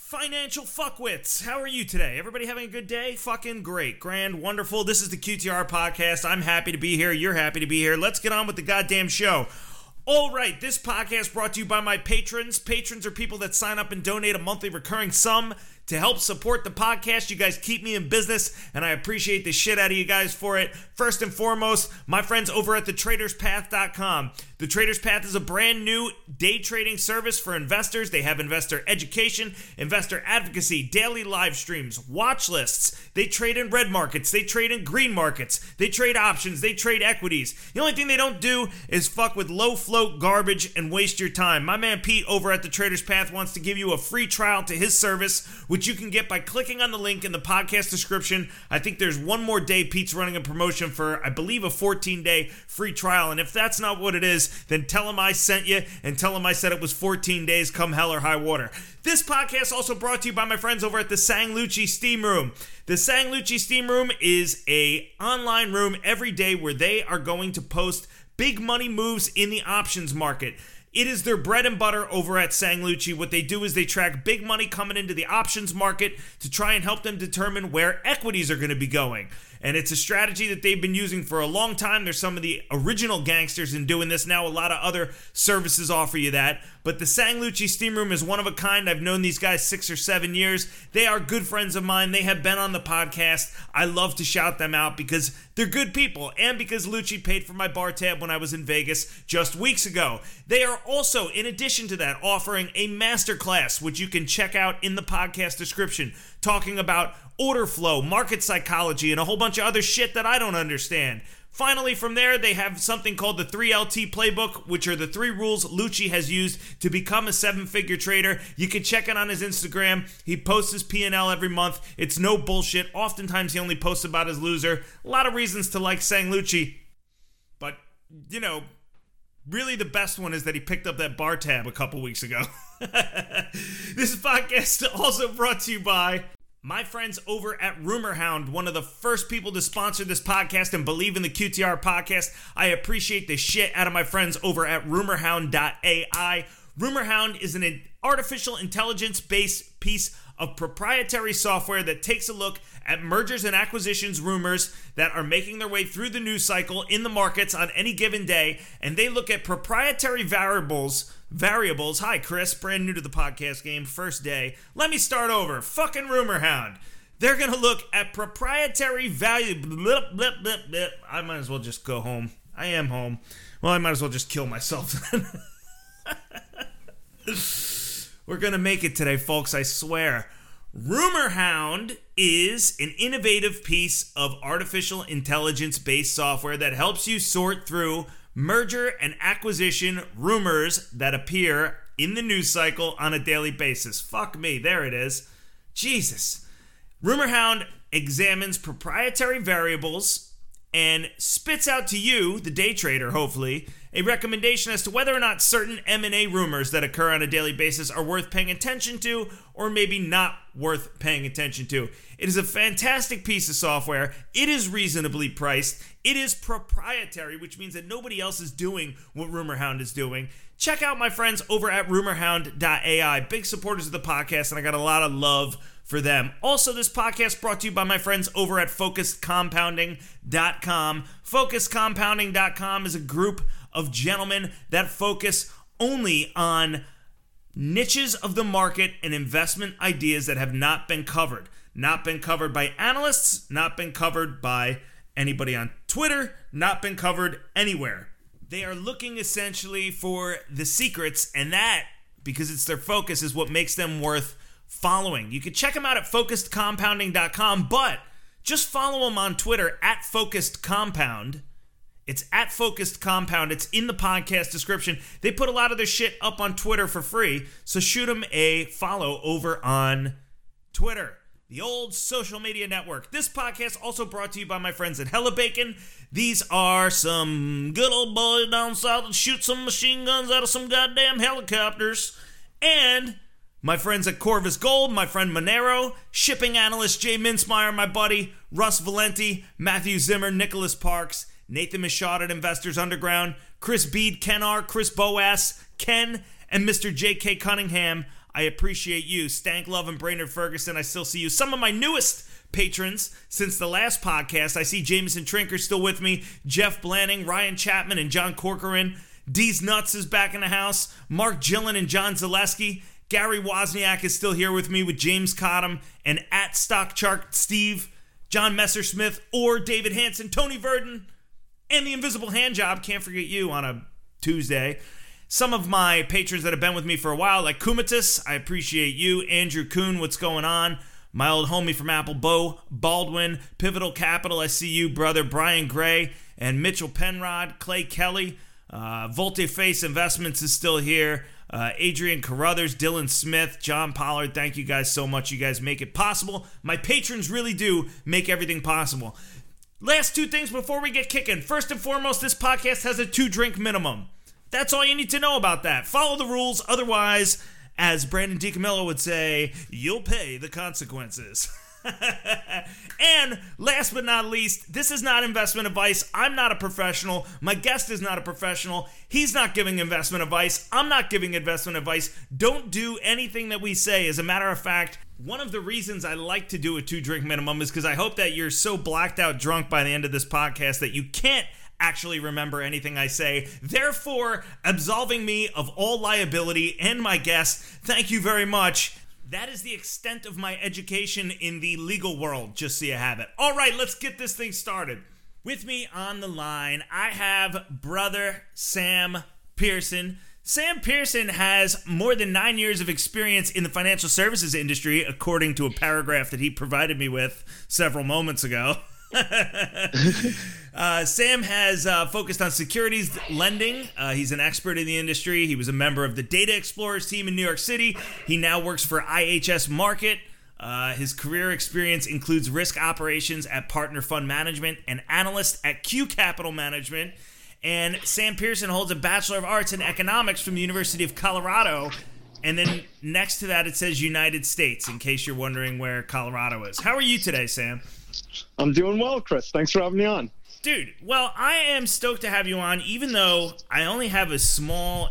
Financial fuckwits, how are you today? Everybody having a good day? Fucking great, grand, wonderful. This is the QTR podcast. I'm happy to be here. You're happy to be here. Let's get on with the goddamn show. All right, this podcast brought to you by my patrons. Patrons are people that sign up and donate a monthly recurring sum to help support the podcast. You guys keep me in business, and I appreciate the shit out of you guys for it. First and foremost, my friends over at thetraderspath.com. The Traders Path is a brand new day trading service for investors. They have investor education, investor advocacy, daily live streams, watch lists. They trade in red markets. They trade in green markets. They trade options. They trade equities. The only thing they don't do is fuck with low float garbage and waste your time. My man Pete over at the Traders Path wants to give you a free trial to his service, which you can get by clicking on the link in the podcast description. I think there's one more day Pete's running a promotion for, I believe, a 14-day free trial. And if that's not what it is, then tell him I sent you and tell him I said it was 14 days come hell or high water. This podcast also brought to you by my friends over at the Sanglucci Steam Room. The Sanglucci Steam Room is a online room every day where they are going to post big money moves in the options market. It is their bread and butter over at Sanglucci. What they do is they track big money coming into the options market to try and help them determine where equities are going to be going. And it's a strategy that they've been using for a long time. They're some of the original gangsters in doing this. Now a lot of other services offer you that. But the Sanglucci Steam Room is one of a kind. I've known these guys 6 or 7 years. They are good friends of mine. They have been on the podcast. I love to shout them out because they're good people and because Lucci paid for my bar tab when I was in Vegas just weeks ago. They are also, in addition to that, offering a masterclass, which you can check out in the podcast description, talking about order flow, market psychology, and a whole bunch of other shit that I don't understand. Finally, from there, they have something called the 3LT Playbook, which are the 3 rules Lucci has used to become a 7-figure trader. You can check it on his Instagram. He posts his P&L every month. It's no bullshit. Oftentimes, he only posts about his loser. A lot of reasons to like Sanglucci. But, you know, really the best one is that he picked up that bar tab a couple weeks ago. This podcast also brought to you by my friends over at RumorHound, one of the first people to sponsor this podcast and believe in the QTR podcast. I appreciate the shit out of my friends over at RumorHound.ai. RumorHound is an artificial intelligence-based piece of proprietary software that takes a look at mergers and acquisitions rumors that are making their way through the news cycle in the markets on any given day, and they look at proprietary variables. Hi, Chris, brand new to the podcast game, first day. Let me start over. Fucking RumorHound. They're going to look at proprietary value. I might as well just go home. I am home. Well, I might as well just kill myself. We're going to make it today, folks, I swear. RumorHound is an innovative piece of artificial intelligence-based software that helps you sort through merger and acquisition rumors that appear in the news cycle on a daily basis. Fuck me, there it is. Jesus. RumorHound examines proprietary variables and spits out to you, the day trader, hopefully, a recommendation as to whether or not certain M&A rumors that occur on a daily basis are worth paying attention to or maybe not worth paying attention to. It is a fantastic piece of software. It is reasonably priced. It is proprietary, which means that nobody else is doing what RumorHound is doing. Check out my friends over at RumorHound.ai. Big supporters of the podcast, and I got a lot of love for them. Also, this podcast brought to you by my friends over at FocusCompounding.com. FocusCompounding.com is a group of gentlemen that focus only on niches of the market and investment ideas that have not been covered. Not been covered by analysts, not been covered by anybody on Twitter, not been covered anywhere. They are looking essentially for the secrets, and that, because it's their focus, is what makes them worth following. You can check them out at FocusedCompounding.com, but just follow them on Twitter at FocusedCompound. It's at Focused Compound. It's in the podcast description. They put a lot of their shit up on Twitter for free, so shoot them a follow over on Twitter, the old social media network. This podcast also brought to you by my friends at Hella Bacon. These are some good old boys down south that shoot some machine guns out of some goddamn helicopters. And my friends at Corvus Gold, my friend Monero, shipping analyst Jay Mintzmeyer, my buddy Russ Valenti, Matthew Zimmer, Nicholas Parks, Nathan Michaud at Investors Underground, Chris Bede, Ken R., Chris Boas, Ken, and Mr. J.K. Cunningham. I appreciate you. Stank Love and Brainerd Ferguson, I still see you. Some of my newest patrons since the last podcast, I see Jameson Trinker still with me, Jeff Blanning, Ryan Chapman, and John Corcoran. D's Nuts is back in the house. Mark Gillen and John Zaleski. Gary Wozniak is still here with me with James Cottom and at Stock Chart Steve, John Messersmith, or David Hanson, Tony Verdon, and the Invisible Handjob. Can't forget you on a Tuesday. Some of my patrons that have been with me for a while, like Kumatis, I appreciate you. Andrew Kuhn, what's going on? My old homie from Apple, Bo Baldwin. Pivotal Capital, I see you, brother. Brian Gray and Mitchell Penrod. Clay Kelly. Volteface Investments is still here. Adrian Carruthers, Dylan Smith, John Pollard, thank you guys so much. You guys make it possible. My patrons really do make everything possible. Last two things before we get kicking. First and foremost, this podcast has a 2-drink minimum. That's all you need to know about that. Follow the rules. Otherwise, as Brandon DiCamillo would say, you'll pay the consequences. And last but not least, this is not investment advice. I'm not a professional. My guest is not a professional. He's not giving investment advice. I'm not giving investment advice. Don't do anything that we say. As a matter of fact, one of the reasons I like to do a 2-drink minimum is because I hope that you're so blacked out drunk by the end of this podcast that you can't actually remember anything I say, therefore absolving me of all liability and my guest. Thank you very much. That is the extent of my education in the legal world, just so you have it. All right, let's get this thing started. With me on the line, I have brother Sam Pearson. Sam Pearson has more than 9 years of experience in the financial services industry, according to a paragraph that he provided me with several moments ago. Sam has focused on securities lending. He's an expert in the industry. He was a member of the Data Explorers team in New York City. He now works for IHS Markit. His career experience includes risk operations at Partner Fund Management and analyst at Q Capital Management. And Sam Pearson holds a Bachelor of Arts in Economics from the University of Colorado. And then next to that, it says United States, in case you're wondering where Colorado is. How are you today, Sam? I'm doing well, Chris. Thanks for having me on. Dude, well, I am stoked to have you on, even though I only have a small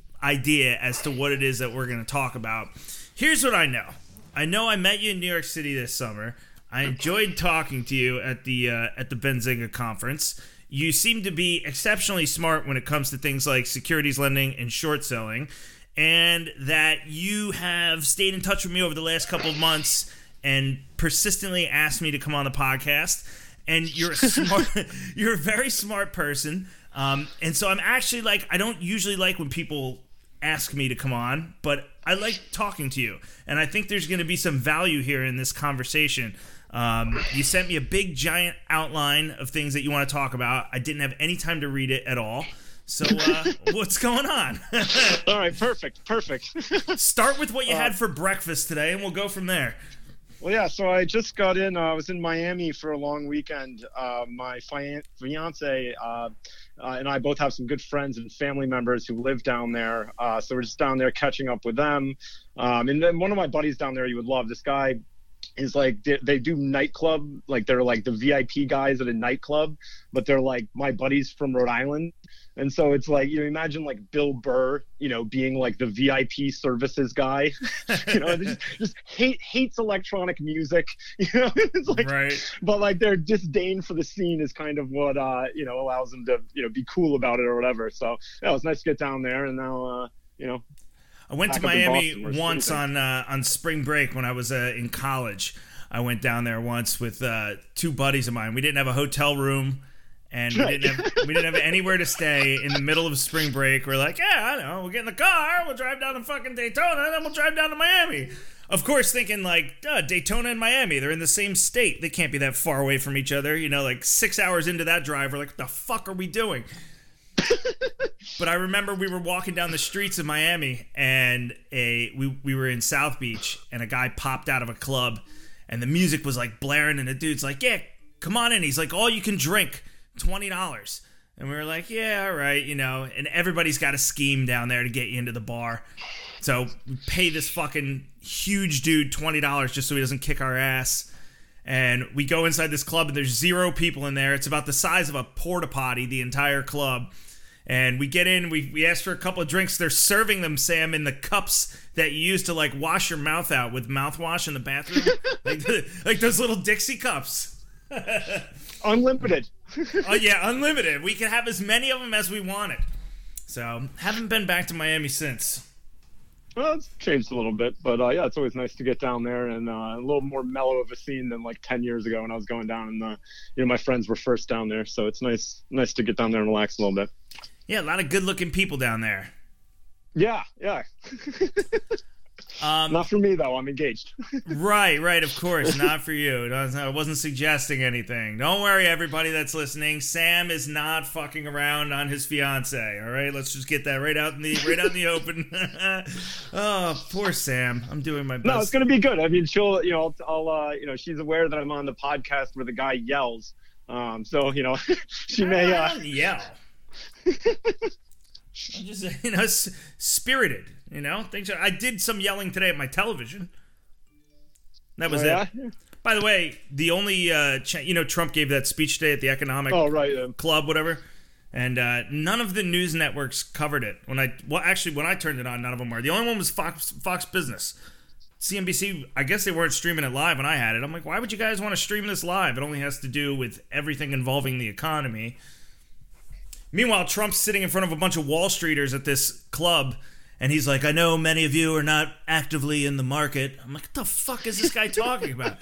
idea as to what it is that we're going to talk about. Here's what I know. I know I met you in New York City this summer. I enjoyed talking to you at the Benzinga conference. You seem to be exceptionally smart when it comes to things like securities lending and short selling, and that you have stayed in touch with me over the last couple of months and persistently asked me to come on the podcast. And you're a smart, you're a very smart person. And so I'm actually like, I don't usually like when people ask me to come on, but I like talking to you. And I think there's going to be some value here in this conversation. You sent me a big giant outline of things that you want to talk about. I didn't have any time to read it at all. So what's going on? All right, perfect. Start with what you had for breakfast today, and we'll go from there. Well, yeah, so I just got in. I was in Miami for a long weekend. My fiance and I both have some good friends and family members who live down there. So we're just down there catching up with them. And then one of my buddies down there you would love. This guy is like, they do nightclub. Like they're like the VIP guys at a nightclub, but they're like my buddies from Rhode Island. And so it's like, you know, imagine like Bill Burr, you know, being like the VIP services guy, you know, just hates electronic music, you know, it's like, right. But like their disdain for the scene is kind of what, you know, allows them to, you know, be cool about it or whatever. So yeah, it was nice to get down there. And now, you know, I went to Miami once on spring break when I was in college. I went down there once with two buddies of mine. We didn't have a hotel room. And we didn't have anywhere to stay in the middle of spring break. We're like, yeah, I know. We'll get in the car. We'll drive down to fucking Daytona. And then we'll drive down to Miami. Of course, thinking like, Daytona and Miami. They're in the same state. They can't be that far away from each other. You know, like 6 hours into that drive, we're like, what the fuck are we doing? But I remember we were walking down the streets of Miami. And we were in South Beach. And a guy popped out of a club. And the music was like blaring. And the dude's like, yeah, come on in. He's like, all you can drink. $20. And we were like, yeah, all right, you know, and everybody's got a scheme down there to get you into the bar. So we pay this fucking huge dude $20 just so he doesn't kick our ass. And we go inside this club and there's 0 people in there. It's about the size of a porta potty, the entire club. And we get in, we ask for a couple of drinks. They're serving them, Sam, in the cups that you use to like wash your mouth out with mouthwash in the bathroom, like those little Dixie cups. Unlimited. Oh yeah, unlimited. We can have as many of them as we wanted. So haven't been back to Miami since. Well, it's changed a little bit, but yeah, it's always nice to get down there, and a little more mellow of a scene than like 10 years ago when I was going down, and my friends were first down there, so it's nice to get down there and relax a little bit. Yeah, a lot of good-looking people down there. Yeah. Not for me, though. I'm engaged. Right, of course. Not for you. I wasn't suggesting anything. Don't worry, everybody that's listening. Sam is not fucking around on his fiance, all right? Let's just get that right out in the open. Oh, poor Sam. I'm doing my best. No, it's going to be good. I mean, she'll, I'll she's aware that I'm on the podcast where the guy yells. So, she may... yell. I'm just, spirited, things. I did some yelling today at my television. That was it. By the way, the only, Trump gave that speech today at the Economic Club, whatever, and none of the news networks covered it. When I turned it on, none of them were. The only one was Fox Business. CNBC, I guess they weren't streaming it live when I had it. I'm like, why would you guys want to stream this live? It only has to do with everything involving the economy. Meanwhile, Trump's sitting in front of a bunch of Wall Streeters at this club, and he's like, I know many of you are not actively in the market. I'm like, what the fuck is this guy talking about?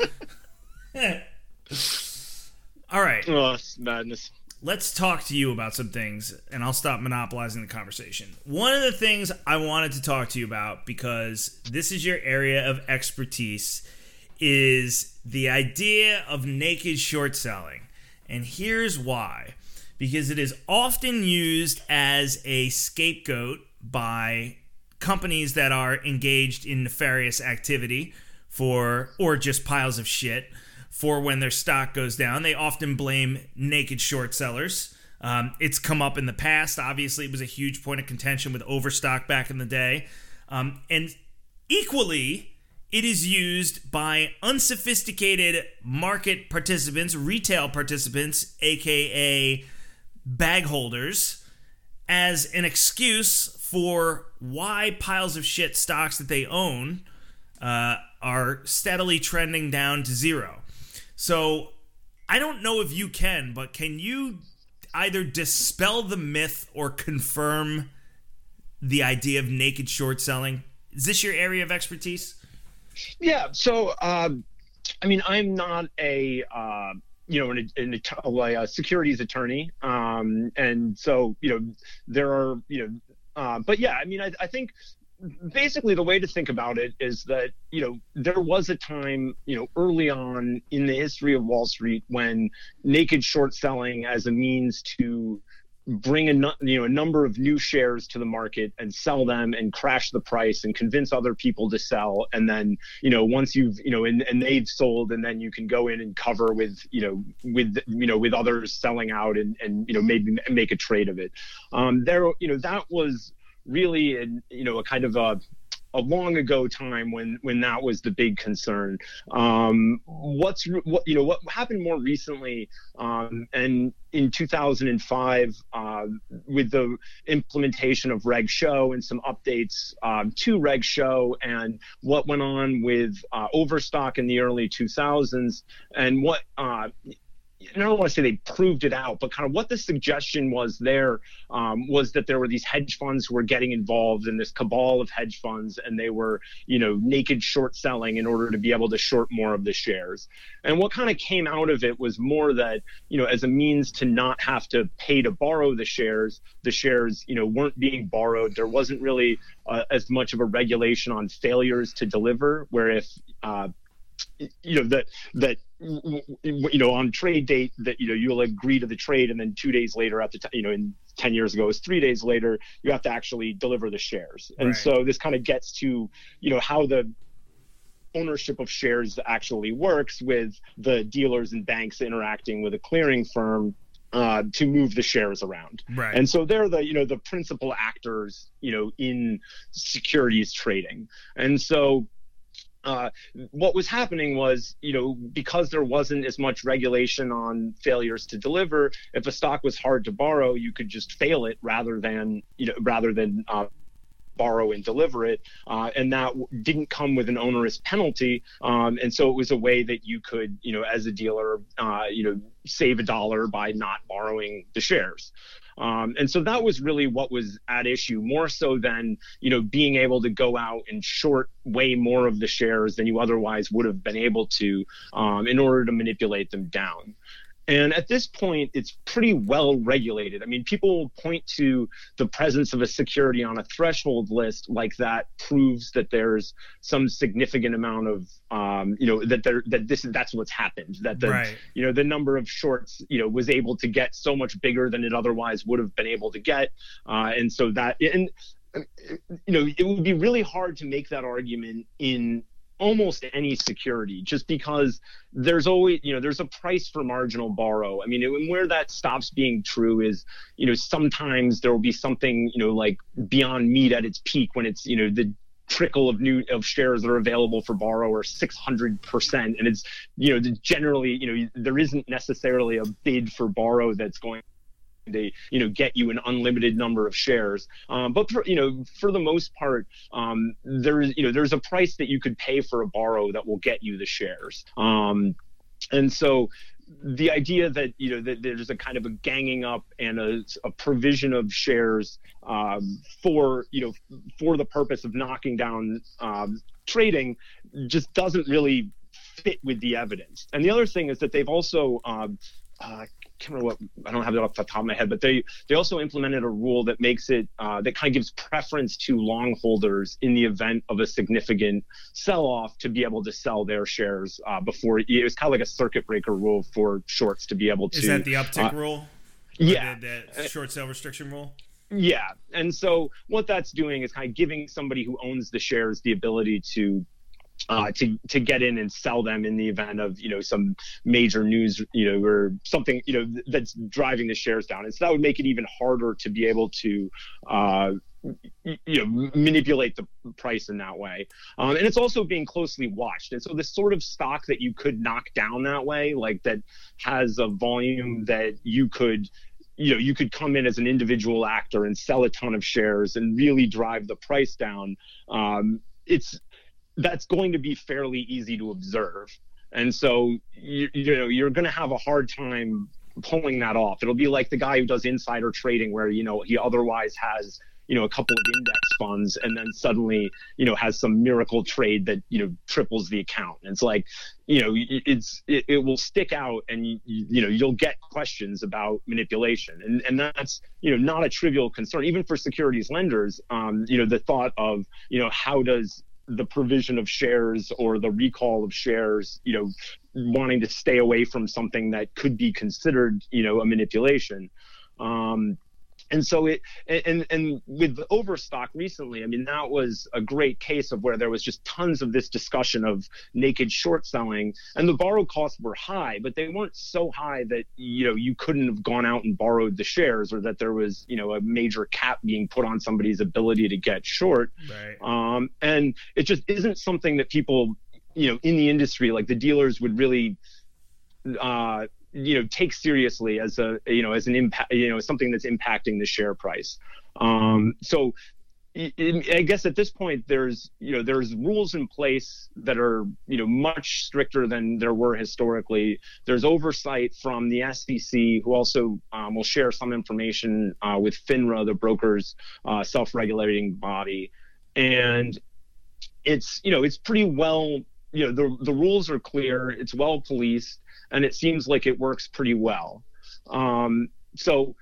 All right. Oh, it's madness. Let's talk to you about some things, and I'll stop monopolizing the conversation. One of the things I wanted to talk to you about, because this is your area of expertise, is the idea of naked short selling. And here's why. Because it is often used as a scapegoat by companies that are engaged in nefarious activity or just piles of shit for when their stock goes down. They often blame naked short sellers. It's come up in the past. Obviously, it was a huge point of contention with Overstock back in the day. And equally, it is used by unsophisticated market participants, retail participants, aka bag holders, as an excuse for why piles of shit stocks that they own are steadily trending down to zero. So I don't know if you can, but can you either dispel the myth or confirm the idea of naked short selling? Is this your area of expertise? Yeah. So, I'm not a securities attorney. And so, there are, but yeah, I think basically the way to think about it is that, there was a time, early on in the history of Wall Street when naked short selling as a means to bring a number of new shares to the market and sell them and crash the price and convince other people to sell. And then, once you've, and they've sold, and then you can go in and cover with others selling out and maybe make a trade of it. That was really, a kind of a long ago time when that was the big concern. What happened more recently, and in 2005, with the implementation of Reg Show and some updates to Reg Show, and what went on with Overstock in the early 2000s, and what I don't want to say they proved it out, but kind of what the suggestion was there was that there were these hedge funds who were getting involved in this cabal of hedge funds, and they were, naked short selling in order to be able to short more of the shares. And what kind of came out of it was more that, as a means to not have to pay to borrow the shares, weren't being borrowed. There wasn't really as much of a regulation on failures to deliver, where if on trade date that you'll agree to the trade, and then 2 days later in 10 years ago it was 3 days later, you have to actually deliver the shares. And so this kind of gets to how the ownership of shares actually works, with the dealers and banks interacting with a clearing firm to move the shares around. Right. And so they're the principal actors in securities trading. And so what was happening was, because there wasn't as much regulation on failures to deliver, if a stock was hard to borrow, you could just fail it rather than borrow and deliver it, and that didn't come with an onerous penalty, and so it was a way that you could, as a dealer, save $1 by not borrowing the shares. And so that was really what was at issue, more so than, being able to go out and short way more of the shares than you otherwise would have been able to, in order to manipulate them down. And at this point, it's pretty well regulated. I mean, people point to the presence of a security on a threshold list like that proves that there's some significant amount of, that's what's happened. That the number of shorts, was able to get so much bigger than it otherwise would have been able to get, it would be really hard to make that argument in almost any security, just because there's always, there's a price for marginal borrow. I mean, where that stops being true is, sometimes there will be something, like Beyond Meat at its peak when it's, the trickle of shares that are available for borrow are 600%. And it's, generally, there isn't necessarily a bid for borrow that's going to get you an unlimited number of shares, but for the most part, there's a price that you could pay for a borrow that will get you the shares, and so the idea that that there's a kind of a ganging up and a provision of shares for the purpose of knocking down trading just doesn't really fit with the evidence. And the other thing is that they've also I can't remember I don't have it off the top of my head, but they also implemented a rule that makes it that kind of gives preference to long holders in the event of a significant sell-off to be able to sell their shares before. It was kind of like a circuit breaker rule for shorts to be able to. Is that the uptick rule? Yeah, the short sale restriction rule. Yeah, and so what that's doing is kind of giving somebody who owns the shares the ability to get in and sell them in the event of some major news or something that's driving the shares down. And so that would make it even harder to be able to manipulate the price in that way. And it's also being closely watched. And so the sort of stock that you could knock down that way, like that has a volume that you could come in as an individual actor and sell a ton of shares and really drive the price down. That's going to be fairly easy to observe. And so, you're going to have a hard time pulling that off. It'll be like the guy who does insider trading where, he otherwise has, a couple of index funds and then suddenly, has some miracle trade that, triples the account. And it's like, it will stick out and, you'll get questions about manipulation. And that's, not a trivial concern, even for securities lenders. The thought of, how does the provision of shares or the recall of shares, wanting to stay away from something that could be considered, a manipulation. And so and with Overstock recently, I mean, that was a great case of where there was just tons of this discussion of naked short selling, and the borrow costs were high, but they weren't so high that, you couldn't have gone out and borrowed the shares, or that there was, a major cap being put on somebody's ability to get short. Right. And it just isn't something that people, in the industry, like the dealers would really, take seriously as as an impact, something that's impacting the share price. So I guess at this point there's rules in place that are, much stricter than there were historically. There's oversight from the SEC, who also will share some information with FINRA, the broker's self-regulating body. And it's pretty well, the rules are clear, it's well policed, and it seems like it works pretty well. So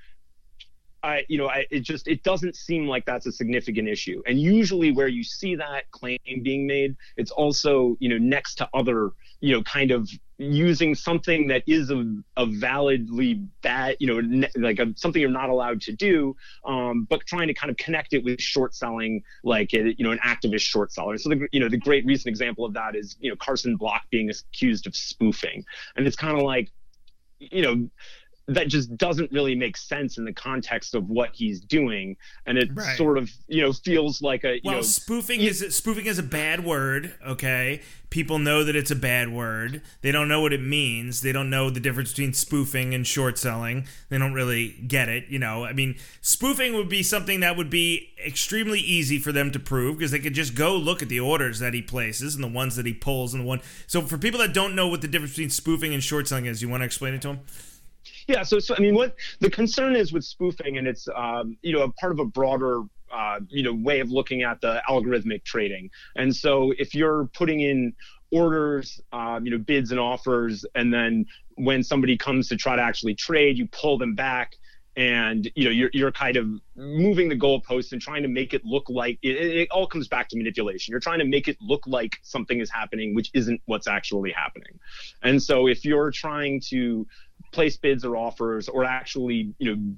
it doesn't seem like that's a significant issue. And usually where you see that claim being made, it's also, next to other, kind of using something that is a validly bad, something you're not allowed to do, but trying to kind of connect it with short selling, like, an activist short seller. So the great recent example of that is, Carson Block being accused of spoofing. And it's kind of like, that just doesn't really make sense in the context of what he's doing, and it Right. sort of feels like a spoofing is a bad word. Okay, people know that it's a bad word. They don't know what it means. They don't know the difference between spoofing and short selling. They don't really get it. I mean, spoofing would be something that would be extremely easy for them to prove, because they could just go look at the orders that he places and the ones that he pulls and the one. So for people that don't know what the difference between spoofing and short selling is, you want to explain it to them? Yeah, so I mean, what the concern is with spoofing, and it's a part of a broader way of looking at the algorithmic trading. And so if you're putting in orders, bids and offers, and then when somebody comes to try to actually trade, you pull them back, and you're kind of moving the goalposts and trying to make it look like it all comes back to manipulation. You're trying to make it look like something is happening, which isn't what's actually happening. And so if you're trying to place bids or offers, or actually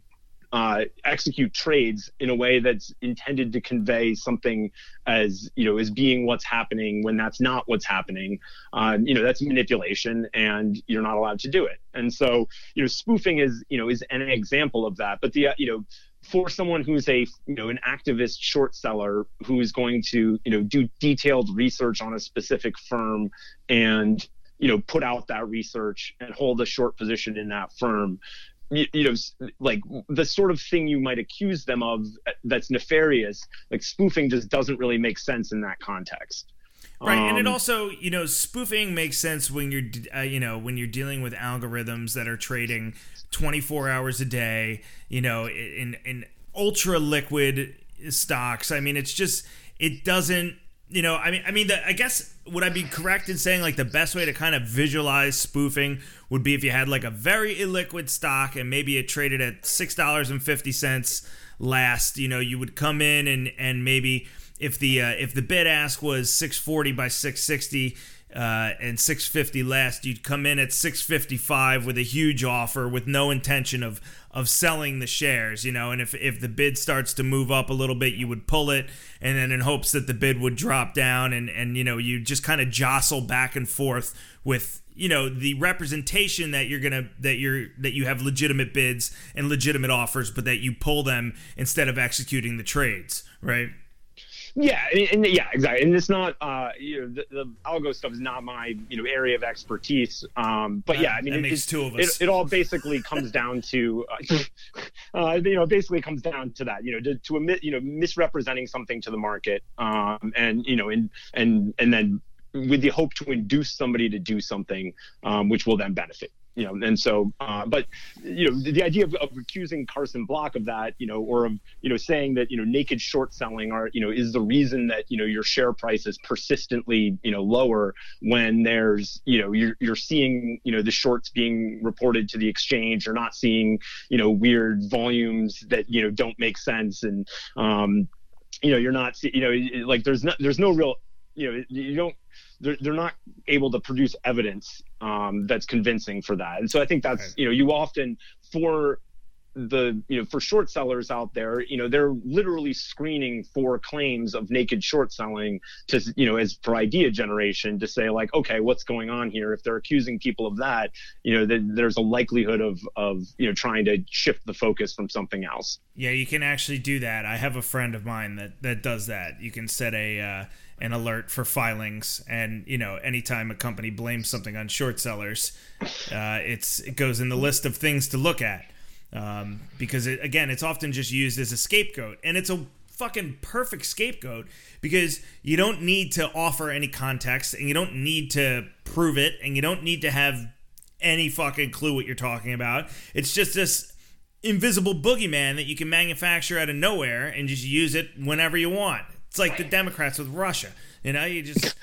execute trades in a way that's intended to convey something as as being what's happening when that's not what's happening, that's manipulation, and you're not allowed to do it. And so spoofing is an example of that. But the for someone who's an activist short seller who is going to do detailed research on a specific firm and put out that research and hold a short position in that firm, like the sort of thing you might accuse them of that's nefarious, like spoofing just doesn't really make sense in that context. Right, and it also, spoofing makes sense when you're, when you're dealing with algorithms that are trading 24 hours a day, in ultra liquid stocks. I mean, it's just, it doesn't, I guess, would I be correct in saying like the best way to kind of visualize spoofing would be if you had like a very illiquid stock and maybe it traded at $6.50 last, you would come in and maybe if the bid ask was 640 by 660 and 650 last, you'd come in at 655 with a huge offer with no intention of selling the shares, and if the bid starts to move up a little bit, you would pull it, and then in hopes that the bid would drop down, and you just kind of jostle back and forth with the representation that you have legitimate bids and legitimate offers, but that you pull them instead of executing the trades, right? Yeah, and yeah, exactly. And it's not, the algo stuff is not my, area of expertise. But yeah, I mean, that makes two of us. It all basically comes down to, basically comes down to that, to admit, misrepresenting something to the market, and then with the hope to induce somebody to do something, which will then benefit. And so, but the idea of accusing Carson Block of that, or of saying that naked short selling is the reason that your share price is persistently lower when there's you're seeing the shorts being reported to the exchange. You're not seeing weird volumes that don't make sense, and you're not like there's no real you don't. They're not able to produce evidence that's convincing for that. And so I think that's, you often, for for short sellers out there, they're literally screening for claims of naked short selling to, as for idea generation, to say like, okay, what's going on here? If they're accusing people of that, then there's a likelihood of trying to shift the focus from something else. Yeah, you can actually do that. I have a friend of mine that does that. You can set an alert for filings, and anytime a company blames something on short sellers, it goes in the list of things to look at, because it's often just used as a scapegoat, and it's a fucking perfect scapegoat because you don't need to offer any context, and you don't need to prove it, and you don't need to have any fucking clue what you're talking about. It's just this invisible boogeyman that you can manufacture out of nowhere and just use it whenever you want. It's like the Democrats with Russia. You just,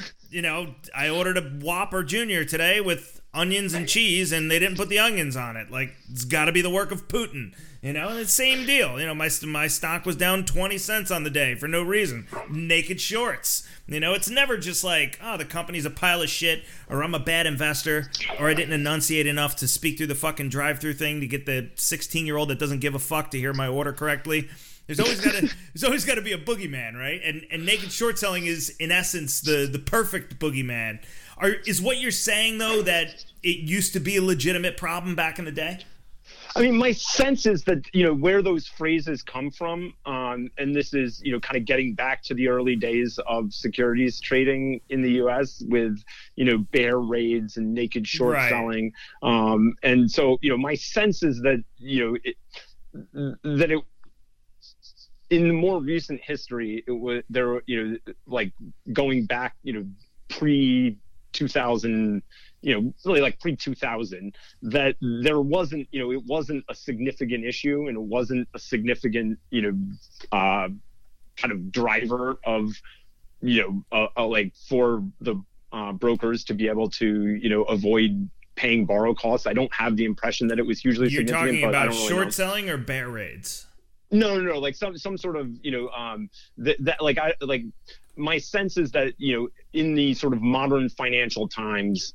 I ordered a Whopper Jr. today with onions and cheese, and they didn't put the onions on it. Like, it's got to be the work of Putin. The same deal. My stock was down 20 cents on the day for no reason. Naked shorts. It's never just like, oh, the company's a pile of shit, or I'm a bad investor, or I didn't enunciate enough to speak through the fucking drive-through thing to get the 16-year-old that doesn't give a fuck to hear my order correctly. There's always got to be a boogeyman, right? And naked short selling is, in essence, the perfect boogeyman. Is what you're saying, though, that it used to be a legitimate problem back in the day? I mean, my sense is that, where those phrases come from, and this is, kind of getting back to the early days of securities trading in the U.S. with, bear raids and naked short selling. And so, my sense is that, in the more recent history, it was there, like going back, pre-2000, really like pre-2000, that there wasn't, it wasn't a significant issue, and it wasn't a significant, kind of driver of, like for the brokers to be able to, avoid paying borrow costs. I don't have the impression that it was hugely significant. You're talking about really short selling or bear raids? No, like some sort of, my sense is that, in the sort of modern financial times,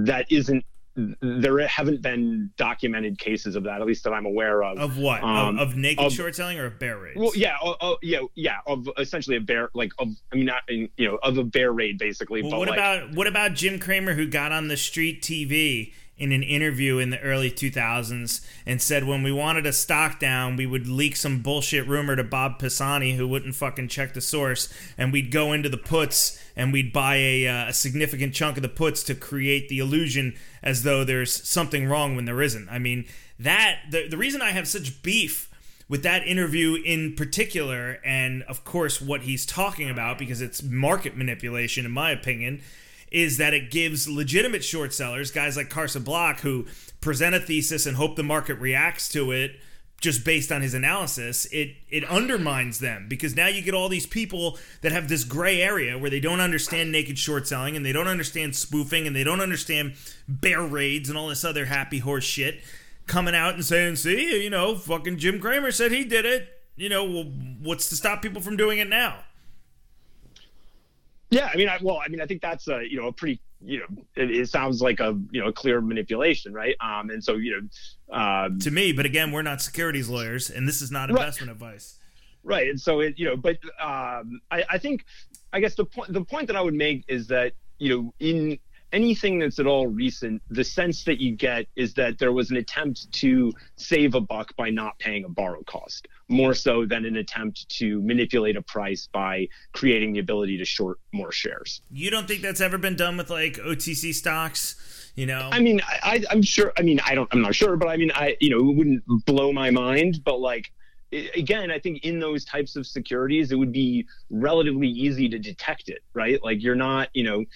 there haven't been documented cases of that, at least that I'm aware of. Of what? Of naked short selling or of bear raids? Well, yeah, of essentially a bear, of a bear raid, basically. Well, but what about Jim Cramer, who got on the street TV in an interview in the early 2000s and said when we wanted a stock down, we would leak some bullshit rumor to Bob Pisani, who wouldn't fucking check the source, and we'd go into the puts and we'd buy a significant chunk of the puts to create the illusion as though there's something wrong when there isn't. I mean, the reason I have such beef with that interview in particular, and of course what he's talking about, because it's market manipulation in my opinion, is that it gives legitimate short sellers, guys like Carson Block, who present a thesis and hope the market reacts to it just based on his analysis, it undermines them, because now you get all these people that have this gray area where they don't understand naked short selling, and they don't understand spoofing, and they don't understand bear raids and all this other happy horse shit, coming out and saying, see, fucking Jim Cramer said he did it. Well, what's to stop people from doing it now? Yeah, I think that's a pretty, it sounds like a clear manipulation, right? And so to me, but again, we're not securities lawyers, and this is not investment advice, right? And so I think, I guess the point that I would make is that in anything that's at all recent, the sense that you get is that there was an attempt to save a buck by not paying a borrow cost, more so than an attempt to manipulate a price by creating the ability to short more shares. You don't think that's ever been done with like OTC stocks? I mean, I'm sure. I mean, I'm not sure, but I mean, it wouldn't blow my mind. But like, again, I think in those types of securities, it would be relatively easy to detect it, right? Like you're not,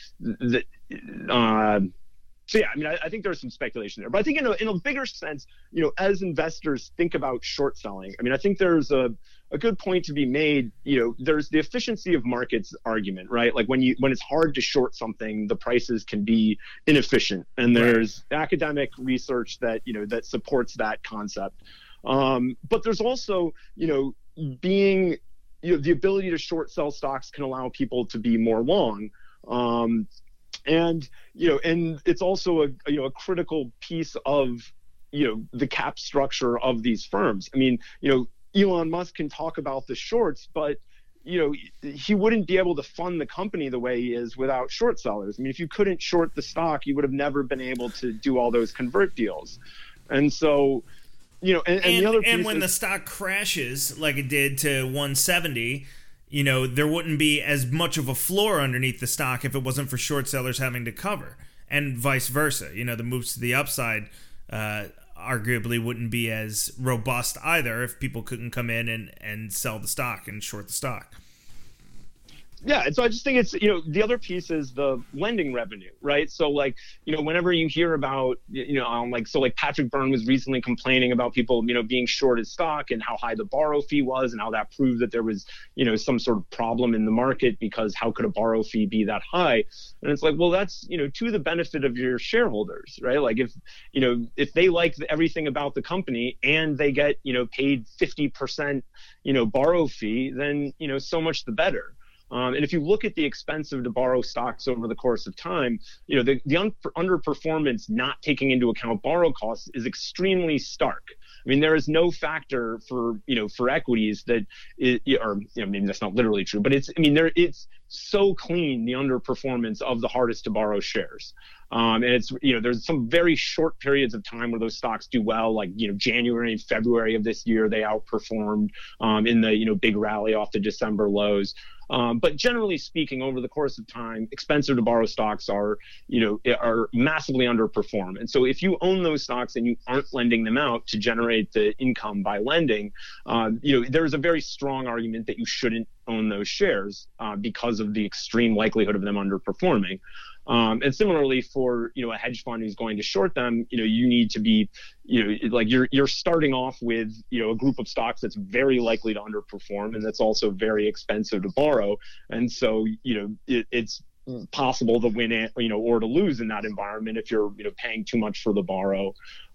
so yeah, I mean, I think there's some speculation there, but I think in a bigger sense, as investors think about short selling, I mean, I think there's a good point to be made. There's the efficiency of markets argument, right? Like when it's hard to short something, the prices can be inefficient, and there's academic research that that supports that concept. But there's also being the ability to short sell stocks can allow people to be more long. And it's also a critical piece of the cap structure of these firms. I mean, Elon Musk can talk about the shorts, but he wouldn't be able to fund the company the way he is without short sellers. I mean, if you couldn't short the stock, you would have never been able to do all those convert deals. And so, the other piece when the stock crashes like it did to 170, there wouldn't be as much of a floor underneath the stock if it wasn't for short sellers having to cover, and vice versa. The moves to the upside arguably wouldn't be as robust either if people couldn't come in and sell the stock and short the stock. Yeah, and so I just think it's, the other piece is the lending revenue, right? So like, whenever you hear about, like Patrick Byrne was recently complaining about people, being shorted stock and how high the borrow fee was and how that proved that there was, some sort of problem in the market because how could a borrow fee be that high? And it's like, well, that's, to the benefit of your shareholders, right? Like if they like everything about the company and they get, paid 50%, borrow fee, then, so much the better. And if you look at the expensive to borrow stocks over the course of time, the underperformance not taking into account borrow costs is extremely stark. I mean, there is no factor for equities that maybe that's not literally true, but it's so clean, the underperformance of the hardest to borrow shares. And it's, there's some very short periods of time where those stocks do well, like, January and February of this year, they outperformed in the, big rally off the December lows. But generally speaking, over the course of time, expensive to borrow stocks are massively underperform. And so if you own those stocks and you aren't lending them out to generate the income by lending, there's a very strong argument that you shouldn't own those shares because of the extreme likelihood of them underperforming. And similarly for, a hedge fund who's going to short them, you need to be, you're starting off with, a group of stocks that's very likely to underperform and that's also very expensive to borrow. And so, it's possible to win, or to lose in that environment if you're, paying too much for the borrow,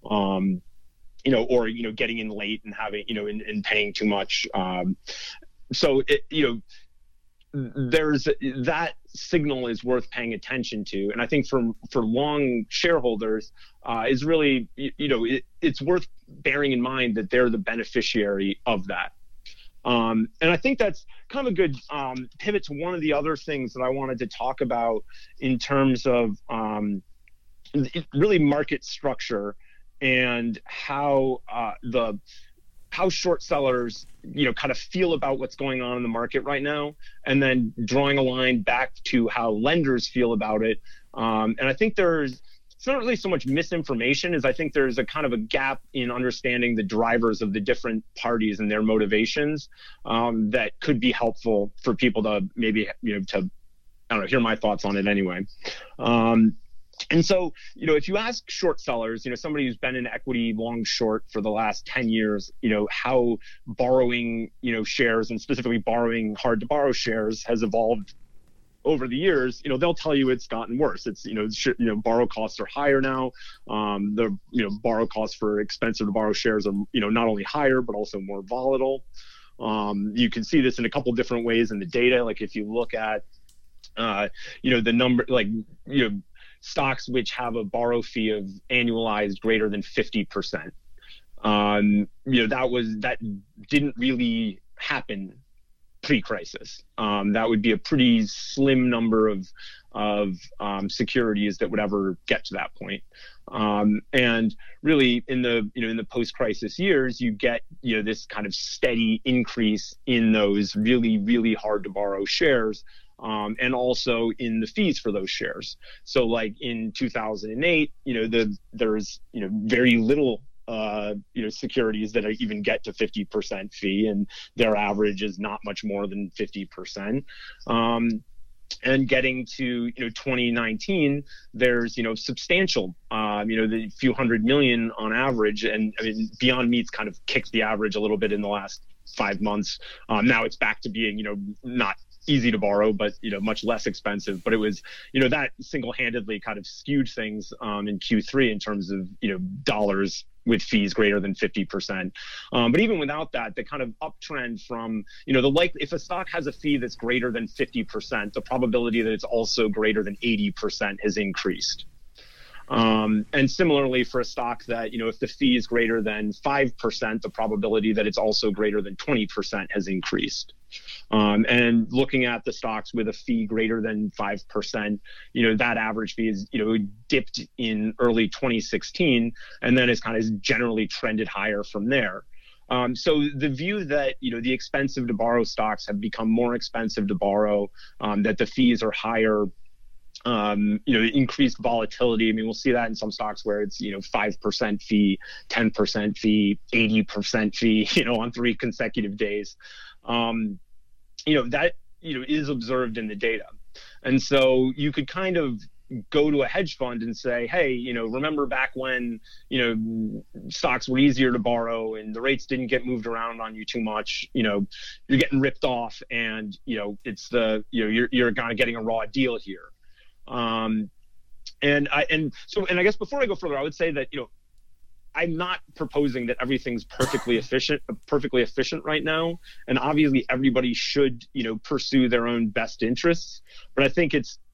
or, getting in late and having, and paying too much. So, there's that signal is worth paying attention to. And I think for long shareholders is really, it's worth bearing in mind that they're the beneficiary of that. And I think that's kind of a good pivot to one of the other things that I wanted to talk about in terms of really market structure and how short sellers, kind of feel about what's going on in the market right now, and then drawing a line back to how lenders feel about it. And I think it's not really so much misinformation as I think there's a kind of a gap in understanding the drivers of the different parties and their motivations that could be helpful for people to maybe, hear my thoughts on it anyway. And so, if you ask short sellers, somebody who's been in equity long short for the last 10 years, how borrowing, shares and specifically borrowing hard to borrow shares has evolved over the years, they'll tell you it's gotten worse. It's, borrow costs are higher now. The, borrow costs for expensive to borrow shares are, not only higher, but also more volatile. You can see this in a couple different ways in the data. Like if you look at, the number, stocks which have a borrow fee of annualized greater than 50%. That didn't really happen pre-crisis. That would be a pretty slim number of securities that would ever get to that point. And really in the post-crisis years, you get, this kind of steady increase in those really, really hard to borrow shares. And also in the fees for those shares. So like in 2008, there's, very little, securities that even get to 50% fee, and their average is not much more than 50%. And getting to, 2019, there's, substantial, the few hundred million on average. And I mean, Beyond Meat's kind of kicked the average a little bit in the last 5 months. Now it's back to being, not easy to borrow, but much less expensive. But it was, that single-handedly kind of skewed things in Q3 in terms of dollars with fees greater than 50%. But even without that, the kind of uptrend from if a stock has a fee that's greater than 50%, the probability that it's also greater than 80% has increased. And similarly for a stock that, if the fee is greater than 5%, the probability that it's also greater than 20% has increased. And looking at the stocks with a fee greater than 5%, that average fee is, dipped in early 2016, and then it's kind of generally trended higher from there. So the view that, the expensive to borrow stocks have become more expensive to borrow, that the fees are higher, increased volatility. I mean, we'll see that in some stocks where it's, 5% fee, 10% fee, 80% fee, on 3 consecutive days. That, is observed in the data. And so you could kind of go to a hedge fund and say, hey, remember back when, stocks were easier to borrow and the rates didn't get moved around on you too much, you're getting ripped off and, it's you're kind of getting a raw deal here. And I guess before I go further, I would say that, I'm not proposing that everything's perfectly efficient right now. And obviously everybody should, pursue their own best interests. But I think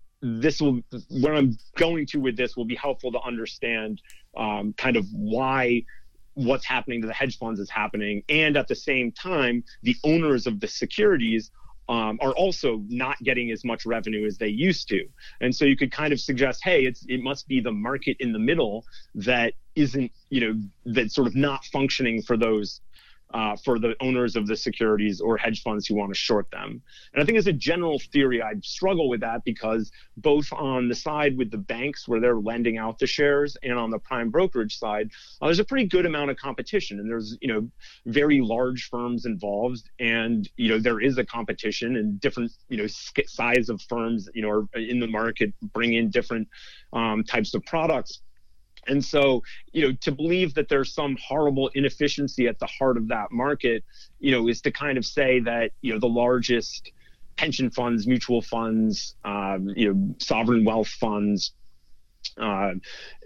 where I'm going to with this will be helpful to understand kind of why what's happening to the hedge funds is happening. And at the same time, the owners of the securities are also not getting as much revenue as they used to. And so you could kind of suggest, hey, it must be the market in the middle that isn't, that's sort of not functioning for those for the owners of the securities or hedge funds who want to short them. And I think as a general theory, I'd struggle with that because both on the side with the banks where they're lending out the shares and on the prime brokerage side, there's a pretty good amount of competition, and there's, very large firms involved, and, there is a competition, and different, size of firms, are in the market bring in different types of products. And so, to believe that there's some horrible inefficiency at the heart of that market, is to kind of say that, the largest pension funds, mutual funds, sovereign wealth funds, and,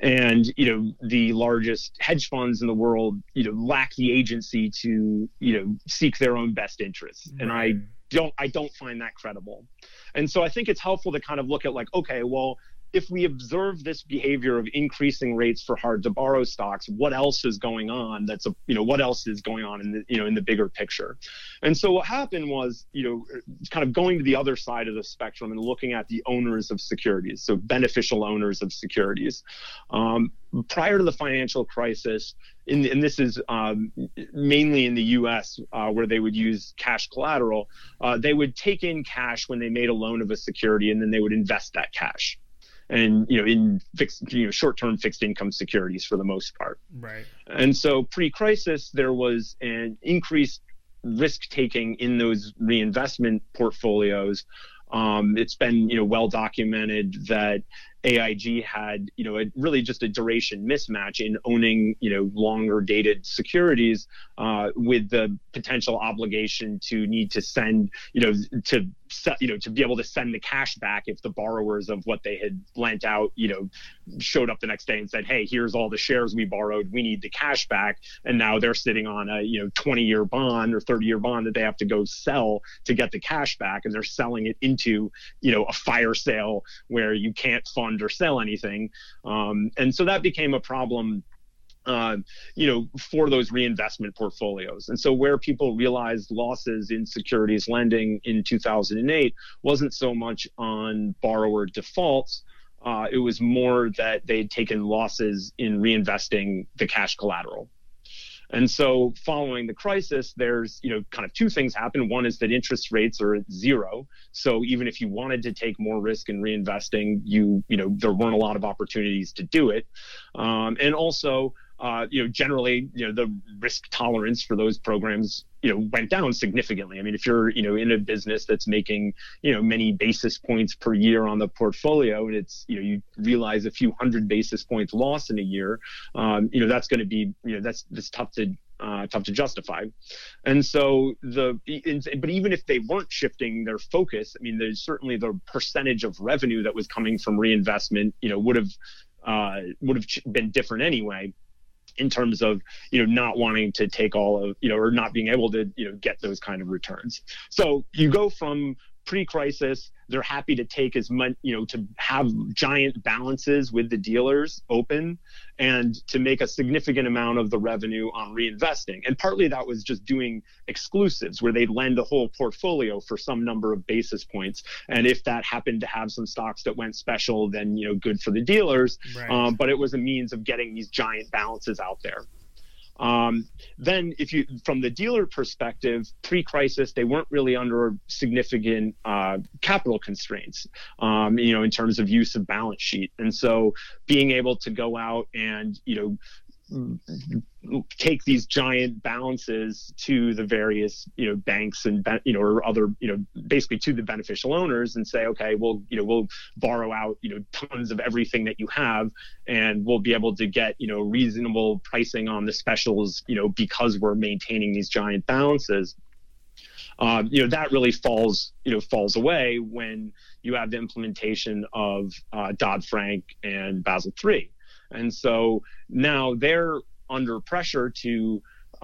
the largest hedge funds in the world, lack the agency to, seek their own best interests. And I don't find that credible. And so I think it's helpful to kind of look at like, okay, well, if we observe this behavior of increasing rates for hard to borrow stocks, what else is going on? What else is going on in the, in the bigger picture? And so what happened was, kind of going to the other side of the spectrum and looking at the owners of securities, so beneficial owners of securities. Prior to the financial crisis, and this is mainly in the U.S. Where they would use cash collateral, they would take in cash when they made a loan of a security, and then they would invest that cash. And in fixed, short-term fixed income securities for the most part. Right. And so pre-crisis, there was an increased risk taking in those reinvestment portfolios. It's been well documented that AIG had really just a duration mismatch in owning longer dated securities with the potential obligation to need to send to be able to send the cash back if the borrowers of what they had lent out showed up the next day and said, hey, here's all the shares we borrowed, we need the cash back. And now they're sitting on a 20-year bond or 30-year bond that they have to go sell to get the cash back, and they're selling it into a fire sale where you can't fund or sell anything. And so that became a problem for those reinvestment portfolios. And so where people realized losses in securities lending in 2008 wasn't so much on borrower defaults. It was more that they'd taken losses in reinvesting the cash collateral. And so following the crisis, there's, kind of two things happen. One is that interest rates are at zero. So even if you wanted to take more risk in reinvesting, there weren't a lot of opportunities to do it. And also, generally, the risk tolerance for those programs, went down significantly. I mean, if you're, in a business that's making, many basis points per year on the portfolio, and it's, you realize a few hundred basis points loss in a year, that's going to be, that's tough to justify. And so but even if they weren't shifting their focus, I mean, there's certainly the percentage of revenue that was coming from reinvestment, would have been different anyway, in terms of, not wanting to take all of, or not being able to, get those kind of returns. So you go from pre-crisis, they're happy to take as much, to have giant balances with the dealers open and to make a significant amount of the revenue on reinvesting. And partly that was just doing exclusives where they'd lend a whole portfolio for some number of basis points. And if that happened to have some stocks that went special, then, good for the dealers. Right. But it was a means of getting these giant balances out there. Then from the dealer perspective, pre-crisis, they weren't really under significant capital constraints, in terms of use of balance sheet. And so being able to go out and, take these giant balances to the various, banks and, or other, basically to the beneficial owners and say, okay, we'll borrow out, tons of everything that you have, and we'll be able to get, reasonable pricing on the specials, because we're maintaining these giant balances. That really falls away when you have the implementation of Dodd-Frank and Basel III. And so now they're under pressure to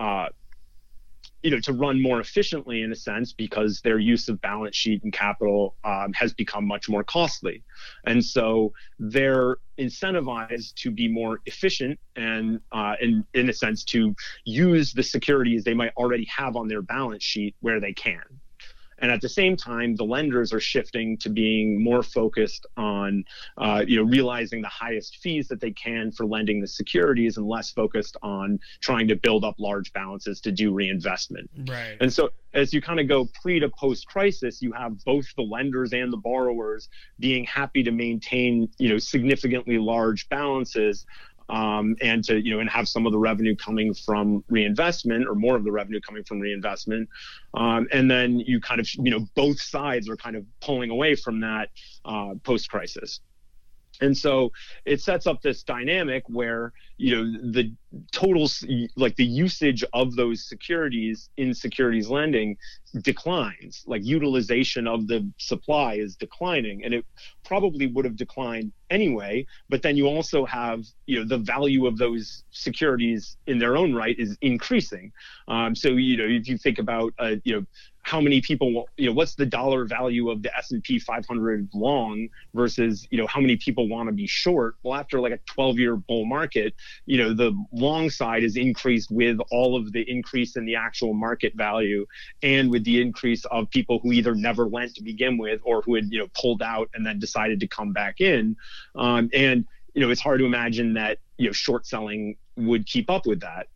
to run more efficiently in a sense, because their use of balance sheet and capital has become much more costly. And so they're incentivized to be more efficient and in a sense to use the securities they might already have on their balance sheet where they can. And at the same time, the lenders are shifting to being more focused on, realizing the highest fees that they can for lending the securities, and less focused on trying to build up large balances to do reinvestment. Right. And so as you kind of go pre to post crisis, you have both the lenders and the borrowers being happy to maintain, significantly large balances. And to and have some of the revenue coming from reinvestment, or more of the revenue coming from reinvestment, and then you kind of both sides are kind of pulling away from that post crisis. And so it sets up this dynamic where, the totals, like the usage of those securities in securities lending declines, like utilization of the supply is declining, and it probably would have declined anyway. But then you also have, the value of those securities in their own right is increasing. So, if you think about, how many people, what's the dollar value of the S&P 500 long versus, how many people want to be short? Well, after like a 12-year bull market, the long side is increased with all of the increase in the actual market value, and with the increase of people who either never lent to begin with, or who had, pulled out and then decided to come back in. And, it's hard to imagine that, short selling would keep up with that.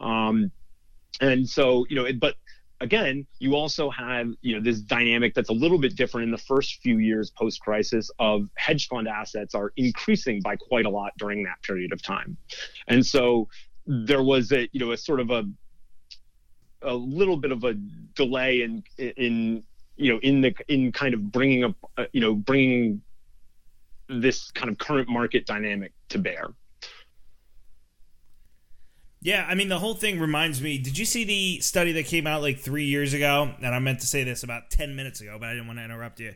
And so, but again, you also have, this dynamic that's a little bit different in the first few years post-crisis of hedge fund assets are increasing by quite a lot during that period of time. And so there was a sort of a little bit of a delay in kind of bringing up, bringing this kind of current market dynamic to bear. Yeah, I mean, the whole thing reminds me, did you see the study that came out like 3 years ago? And I meant to say this about 10 minutes ago, but I didn't want to interrupt you.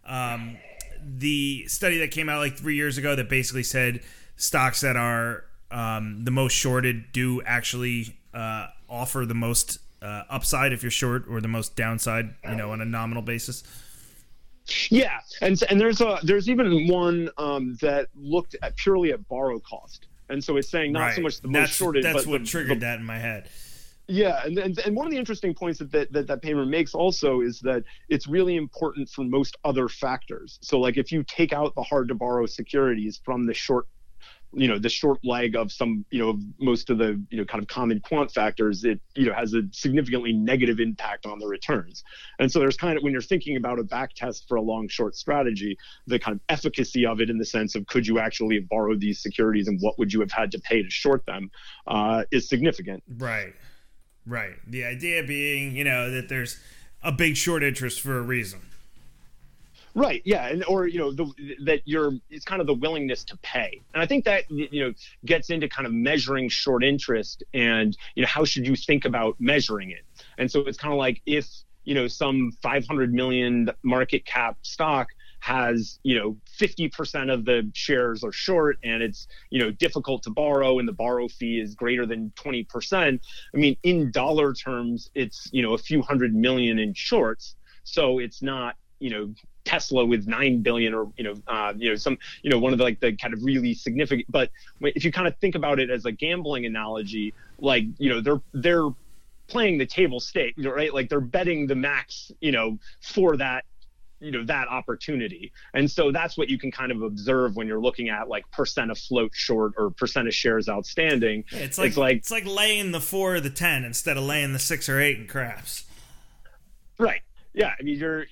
The study that came out like 3 years ago that basically said stocks that are the most shorted do actually offer the most upside if you're short, or the most downside, on a nominal basis. Yeah, and there's even one that looked at purely at borrow cost. And so it's saying not so much the most shorted, that's but what triggered that in my head. Yeah, and one of the interesting points that paper makes also is that it's really important for most other factors. So like if you take out the hard to borrow securities from the short, the short leg of some, most of the, kind of common quant factors, it, has a significantly negative impact on the returns. And so there's kind of, when you're thinking about a back test for a long short strategy, the kind of efficacy of it in the sense of could you actually have borrowed these securities and what would you have had to pay to short them is significant. Right. The idea being, that there's a big short interest for a reason. Right. Yeah. And, or, it's kind of the willingness to pay. And I think that, gets into kind of measuring short interest and, how should you think about measuring it? And so it's kind of like if, some 500 million market cap stock has, 50% of the shares are short and it's, difficult to borrow and the borrow fee is greater than 20%. I mean, in dollar terms, it's, a few hundred million in shorts. So it's not, Tesla with 9 billion or, some, one of the, like the kind of really significant, but if you kind of think about it as a gambling analogy, like, they're playing the table stake, right? Like they're betting the max, for that, that opportunity. And so that's what you can kind of observe when you're looking at like percent of float short or percent of shares outstanding. Yeah, it's like laying the 4 or the 10 instead of laying the 6 or 8 in craps. Right. Yeah, I mean, you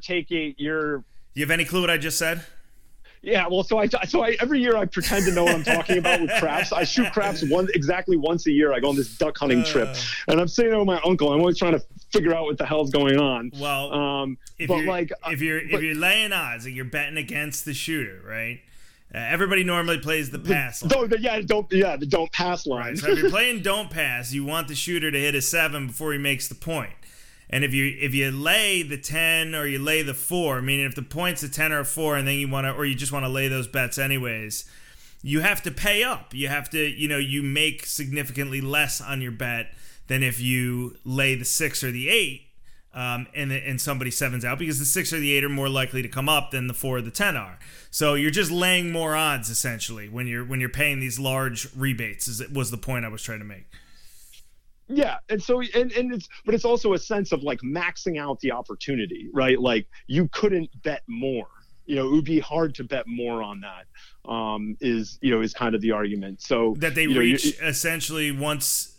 have any clue what I just said? Yeah, well, so I every year I pretend to know what I'm talking about with craps. I shoot craps exactly once a year. I go on this duck hunting trip, and I'm sitting there with my uncle. I'm always trying to figure out what the hell's going on. Well, if you're laying odds and you're betting against the shooter, right? Everybody normally plays the pass line. The don't pass line. Right, so if you're playing don't pass, you want the shooter to hit a 7 before he makes the point. And if you lay the 10 or you lay the 4, meaning if the point's a 10 or a 4, and then you just want to lay those bets anyways, you have to pay up. You have to, you make significantly less on your bet than if you lay the 6 or the 8 and somebody sevens out, because the 6 or the 8 are more likely to come up than the 4 or the 10 are. So you're just laying more odds essentially when you're paying these large rebates. Was the point I was trying to make. Yeah, and so it's also a sense of like maxing out the opportunity, right? Like you couldn't bet more. It would be hard to bet more on that. Is kind of the argument. So that they reach essentially once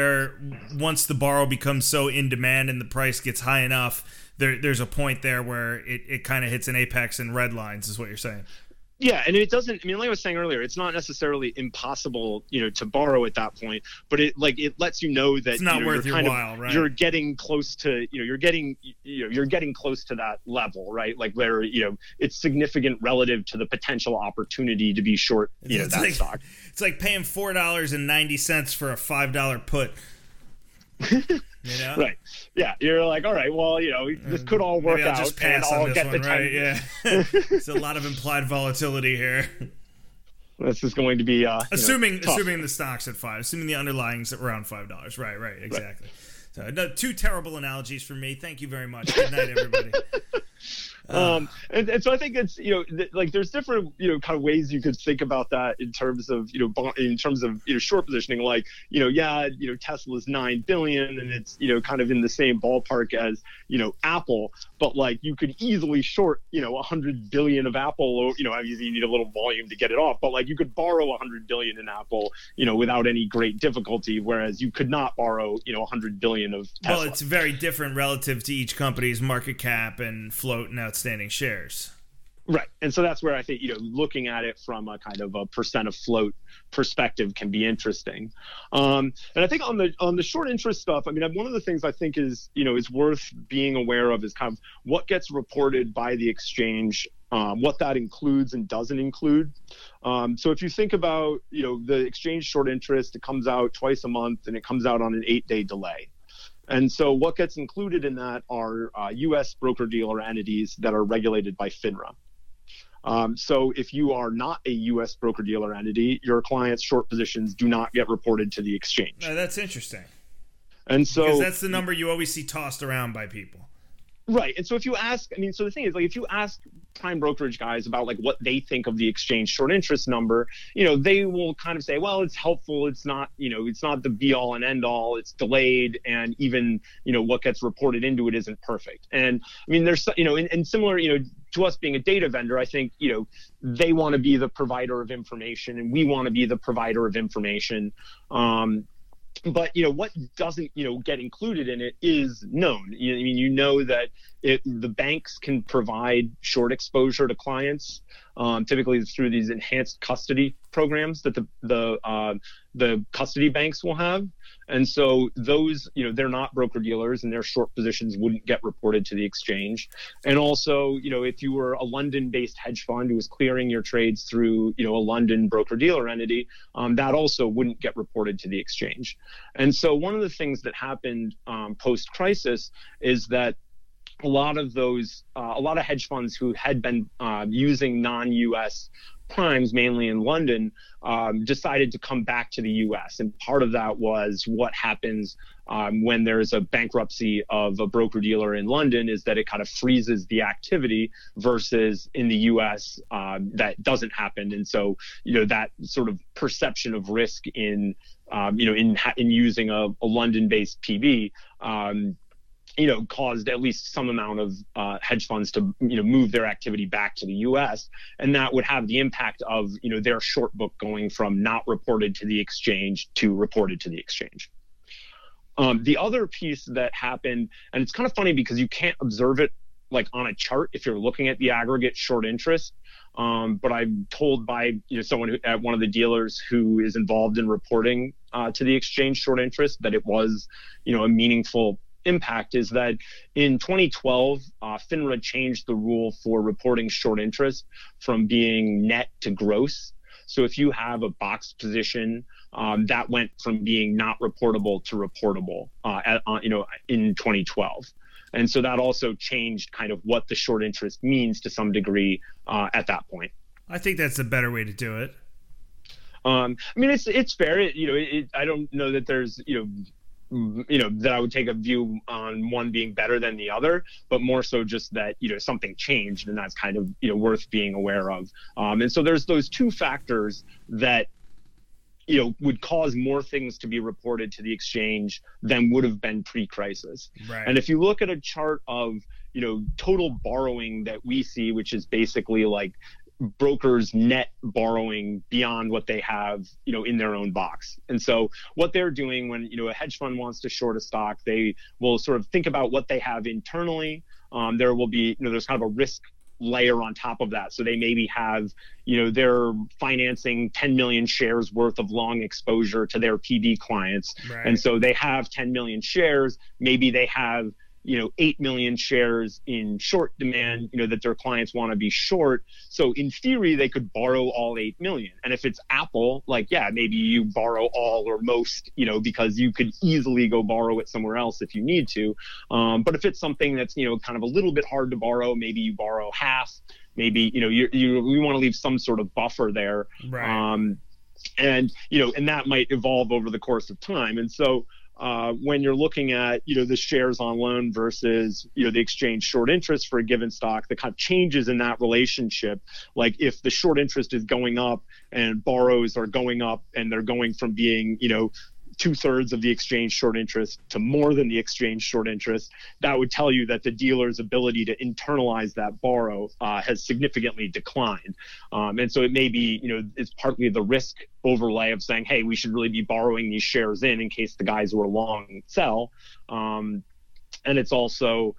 the borrow becomes so in demand and the price gets high enough, there's a point there where it kind of hits an apex and red lines, is what you're saying. Yeah, and it doesn't. I mean, like I was saying earlier, it's not necessarily impossible, to borrow at that point. But it lets you know that it's not worth your while, right? You're getting close to, you're getting close to that level, right? Like where it's significant relative to the potential opportunity to be short, stock. It's like paying $4.90 for a $5 put. Right. Yeah. You're like, all right, well, this could all work out, just pass and on I'll this get one, the right? Yeah. It's a lot of implied volatility here. This is going to be assuming the stock's at 5, assuming the underlying's around $5. Right. Exactly. Right. So 2 terrible analogies from me. Thank you very much. Good night, everybody. And so I think it's like there's different kind of ways you could think about that in terms of short positioning, like Tesla's $9 billion and it's kind of in the same ballpark as Apple, but like you could easily short $100 billion of Apple. Obviously you need a little volume to get it off, but like you could borrow $100 billion in Apple without any great difficulty, whereas you could not borrow $100 billion of Tesla. Well, it's very different relative to each company's market cap and float and outstanding shares. Right. And so that's where I think, looking at it from a kind of a percent of float perspective can be interesting. And I think on the short interest stuff, I mean, one of the things I think is worth being aware of is kind of what gets reported by the exchange, what that includes and doesn't include. So if you think about, the exchange short interest, it comes out twice a month and it comes out on an 8-day delay. And so what gets included in that are U.S. broker-dealer entities that are regulated by FINRA. So if you are not a U.S. broker-dealer entity, your client's short positions do not get reported to the exchange. That's interesting. And so because that's the number you always see tossed around by people. Right. And so if you ask, so the thing is, like, if you ask prime brokerage guys about like what they think of the exchange short interest number, they will kind of say, well, it's helpful. It's not, it's not the be all and end all. It's delayed. And even, what gets reported into it isn't perfect. And I mean, there's, and similar, to us being a data vendor, I think, they want to be the provider of information and we want to be the provider of information. But what doesn't get included in it is known. That the banks can provide short exposure to clients, typically through these enhanced custody programs that the custody banks will have. And so those, they're not broker dealers and their short positions wouldn't get reported to the exchange. And also, if you were a London-based hedge fund who was clearing your trades through, a London broker dealer entity, that also wouldn't get reported to the exchange. And so one of the things that happened post-crisis is that a lot of hedge funds who had been using non-U.S. primes, mainly in London, decided to come back to the U.S. And part of that was what happens when there's a bankruptcy of a broker-dealer in London is that it kind of freezes the activity versus in the U.S. That doesn't happen. And so, that sort of perception of risk in using a London-based PB, caused at least some amount of hedge funds to, move their activity back to the U.S. And that would have the impact of, their short book going from not reported to the exchange to reported to the exchange. The other piece that happened, and it's kind of funny because you can't observe it like on a chart if you're looking at the aggregate short interest. But I'm told by someone at one of the dealers who is involved in reporting to the exchange short interest that it was, a meaningful impact is that in 2012, FINRA changed the rule for reporting short interest from being net to gross. So if you have a box position, that went from being not reportable to reportable, in 2012. And so that also changed kind of what the short interest means to some degree at that point. I think that's a better way to do it. I mean, it's fair. I don't know that there's, that I would take a view on one being better than the other, but more so just that, something changed, and that's kind of, worth being aware of. And so there's those two factors that, would cause more things to be reported to the exchange than would have been pre-crisis. Right. And if you look at a chart of, total borrowing that we see, which is basically like brokers net borrowing beyond what they have, in their own box. And so what they're doing when, a hedge fund wants to short a stock, they will sort of think about what they have internally. There will be, there's kind of a risk layer on top of that. So they maybe have, they're financing 10 million shares worth of long exposure to their PD clients. Right. And so they have 10 million shares. Maybe they have, 8 million shares in short demand, that their clients want to be short. So in theory, they could borrow all 8 million. And if it's Apple, maybe you borrow all or most, because you could easily go borrow it somewhere else if you need to. But if it's something that's, kind of a little bit hard to borrow, maybe you borrow half, maybe, we want to leave some sort of buffer there. Right. And that might evolve over the course of time. And so, when you're looking at, the shares on loan versus, the exchange short interest for a given stock, the kind of changes in that relationship, like if the short interest is going up and borrows are going up and they're going from being, 2/3 of the exchange short interest to more than the exchange short interest, that would tell you that the dealer's ability to internalize that borrow has significantly declined. And so it may be, it's partly the risk overlay of saying, hey, we should really be borrowing these shares in case the guys who are long sell. And it's also,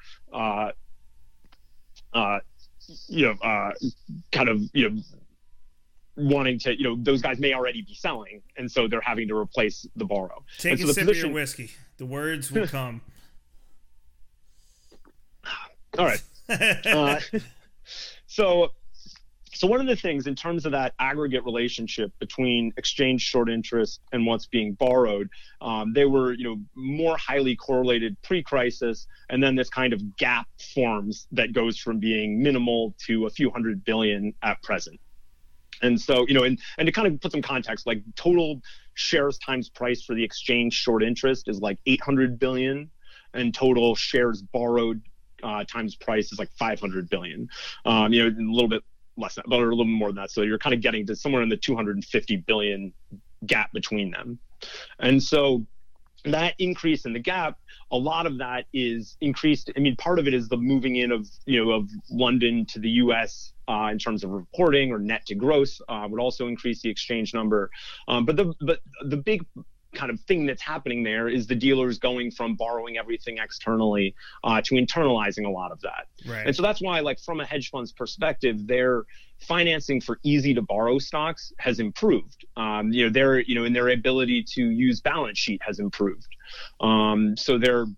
wanting to, those guys may already be selling, and so they're having to replace the borrow. Take a sip of your whiskey. The words will come. All right. So one of the things in terms of that aggregate relationship between exchange short interest and what's being borrowed, they were, more highly correlated pre-crisis, and then this kind of gap forms that goes from being minimal to a few hundred billion at present. And so, and to kind of put some context, like total shares times price for the exchange short interest is like 800 billion, and total shares borrowed times price is like 500 billion. A little bit less, but a little more than that. So you're kind of getting to somewhere in the 250 billion gap between them. And so that increase in the gap, a lot of that is increased. I mean, part of it is the moving in of, of London to the US in terms of reporting, or net to gross would also increase the exchange number. But the big kind of thing that's happening there is the dealers going from borrowing everything externally to internalizing a lot of that. Right. And so that's why, like, from a hedge fund's perspective, their financing for easy to borrow stocks has improved. Their in their ability to use balance sheet has improved. So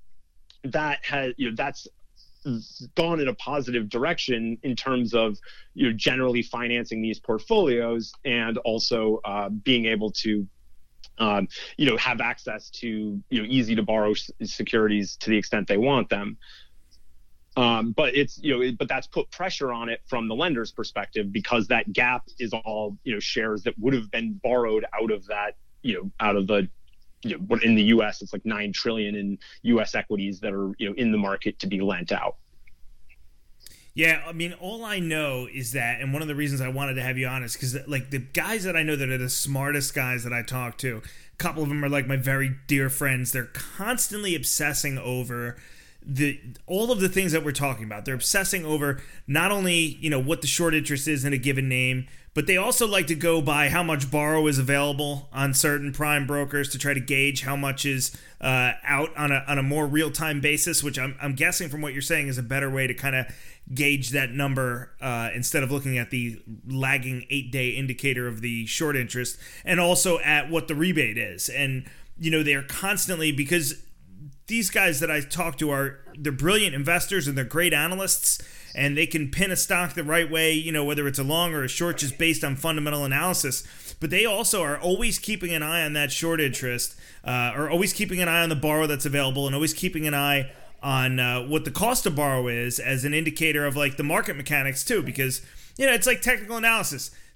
that's gone in a positive direction in terms of generally financing these portfolios, and also being able to have access to easy to borrow securities to the extent they want them. But it's but that's put pressure on it from the lender's perspective, because that gap is all shares that would have been borrowed out of that out of the in the U.S. it's like 9 trillion in U.S. equities that are in the market to be lent out. Yeah, I mean, all I know is that, and one of the reasons I wanted to have you on is because, like, the guys that I know that are the smartest guys that I talk to, a couple of them are like my very dear friends. They're constantly obsessing over all of the things that we're talking about. They're obsessing over not only what the short interest is in a given name, but they also like to go by how much borrow is available on certain prime brokers to try to gauge how much is out on a more real-time basis, which I'm guessing from what you're saying is a better way to kind of gauge that number instead of looking at the lagging 8-day indicator of the short interest, and also at what the rebate is. And they're constantly, because these guys that I talk to they're brilliant investors and they're great analysts, and they can pin a stock the right way, whether it's a long or a short, just based on fundamental analysis. But they also are always keeping an eye on that short interest, or always keeping an eye on the borrow that's available, and always keeping an eye on what the cost to borrow is as an indicator of, like, the market mechanics too, because it's like technical analysis.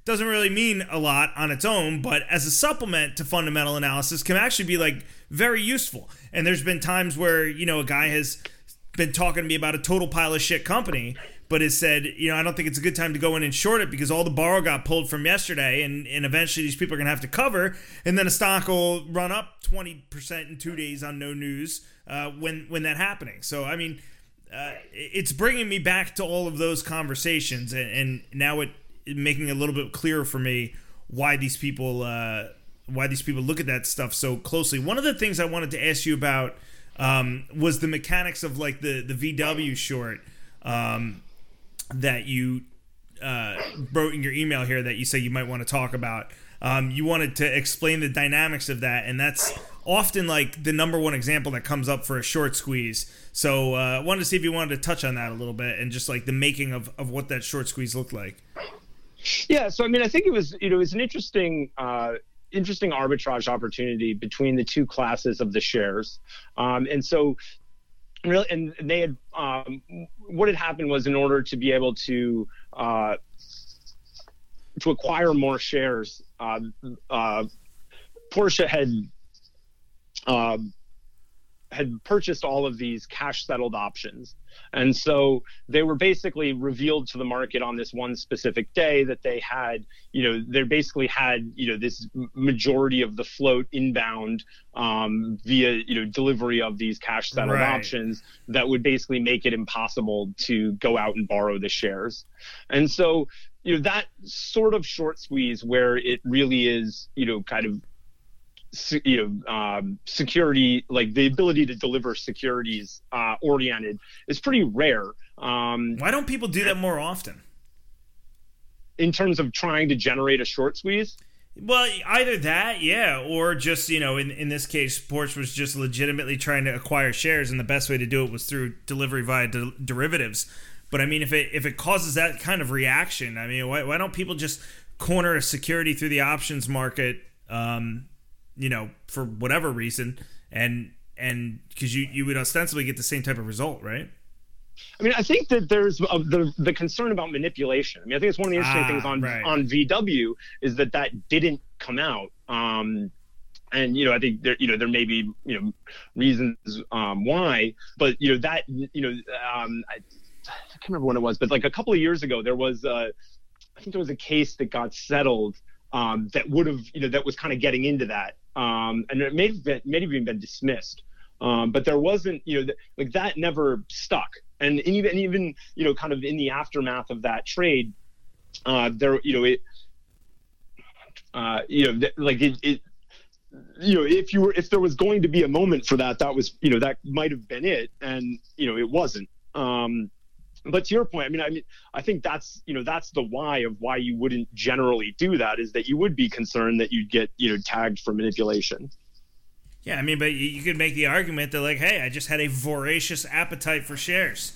doesn't really mean a lot on its own, but as a supplement to fundamental analysis can actually be like very useful. And there's been times where, you know, a guy has been talking to me about a total pile of shit company, but has said, you know, I don't think it's a good time to go in and short it because all the borrow got pulled from yesterday, and eventually these people are going to have to cover, and then a stock will run up 20% in 2 days on no news when that happening. So, I mean, it's bringing me back to all of those conversations, and now it making it a little bit clearer for me why these people look at that stuff so closely. One of the things I wanted to ask you about was the mechanics of like the VW short that you wrote in your email here that you say you might want to talk about. You wanted to explain the dynamics of that, and that's often like the number one example that comes up for a short squeeze. So I wanted to see if you wanted to touch on that a little bit and just like the making of what that short squeeze looked like. Yeah, so I mean, I think it was an interesting arbitrage opportunity between the two classes of the shares, and so really, and they had what had happened was in order to be able to acquire more shares, Porsche had purchased all of these cash settled options. And so they were basically revealed to the market on this one specific day that they had, they basically had, this majority of the float inbound via, delivery of these cash settled options that would basically make it impossible to go out and borrow the shares. And so, that sort of short squeeze where it really is, kind of, security, like the ability to deliver securities oriented is pretty rare. Why don't people do that more often? In terms of trying to generate a short squeeze? Well, either that, yeah, or just, in this case, Porsche was just legitimately trying to acquire shares, and the best way to do it was through delivery via derivatives. But I mean, if it causes that kind of reaction, I mean, why don't people just corner a security through the options market? For whatever reason, and because you would ostensibly get the same type of result, right? I mean, I think that there's the concern about manipulation. I mean, I think it's one of the interesting things on VW is that didn't come out. And I think there may be reasons why, but I can't remember when it was, but like a couple of years ago, there was I think there was a case that got settled that would have that was kind of getting into that. And it may have even been dismissed, but there wasn't, that never stuck. And even kind of in the aftermath of that trade, if there was going to be a moment for that, that was, that might have been it, and it wasn't. But to your point, I think that's the why of why you wouldn't generally do that, is that you would be concerned that you'd get, tagged for manipulation. Yeah, but you could make the argument that, like, hey, I just had a voracious appetite for shares.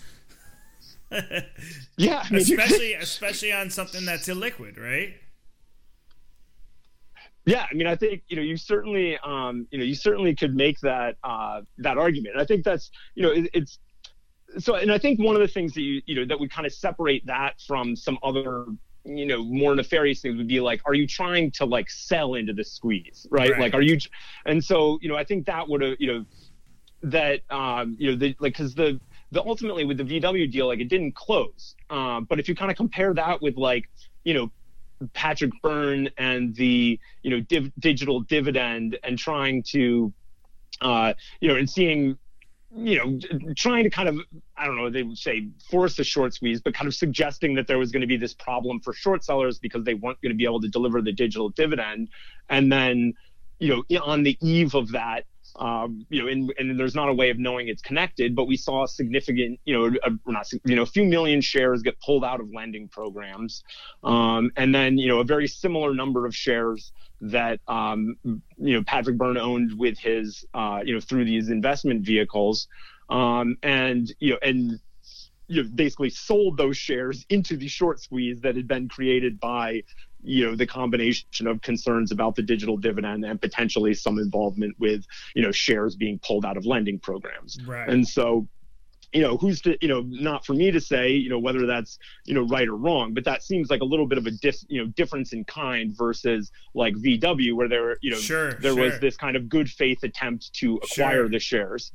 Yeah. Especially on something that's illiquid, right? Yeah, I think you certainly could make that argument. I think that's it's. So, and I think one of the things that that would kind of separate that from some other, more nefarious things would be like, are you trying to like sell into the squeeze, right? Like, are you? And so, I think that would have, because the ultimately with the VW deal, like it didn't close. But if you kind of compare that with like, Patrick Byrne and the, digital dividend and trying to, and seeing, trying to kind of, I don't know, they would say force a short squeeze, but kind of suggesting that there was going to be this problem for short sellers because they weren't going to be able to deliver the digital dividend. And then, on the eve of that, and there's not a way of knowing it's connected, but we saw a significant, a few million shares get pulled out of lending programs. And then, a very similar number of shares that, Patrick Byrne owned with his, through these investment vehicles. Basically sold those shares into the short squeeze that had been created by, the combination of concerns about the digital dividend and potentially some involvement with, shares being pulled out of lending programs. Right. And so, who's to, not for me to say, whether that's, right or wrong, but that seems like a little bit of a difference in kind versus like VW, where there, there was this kind of good faith attempt to acquire the shares.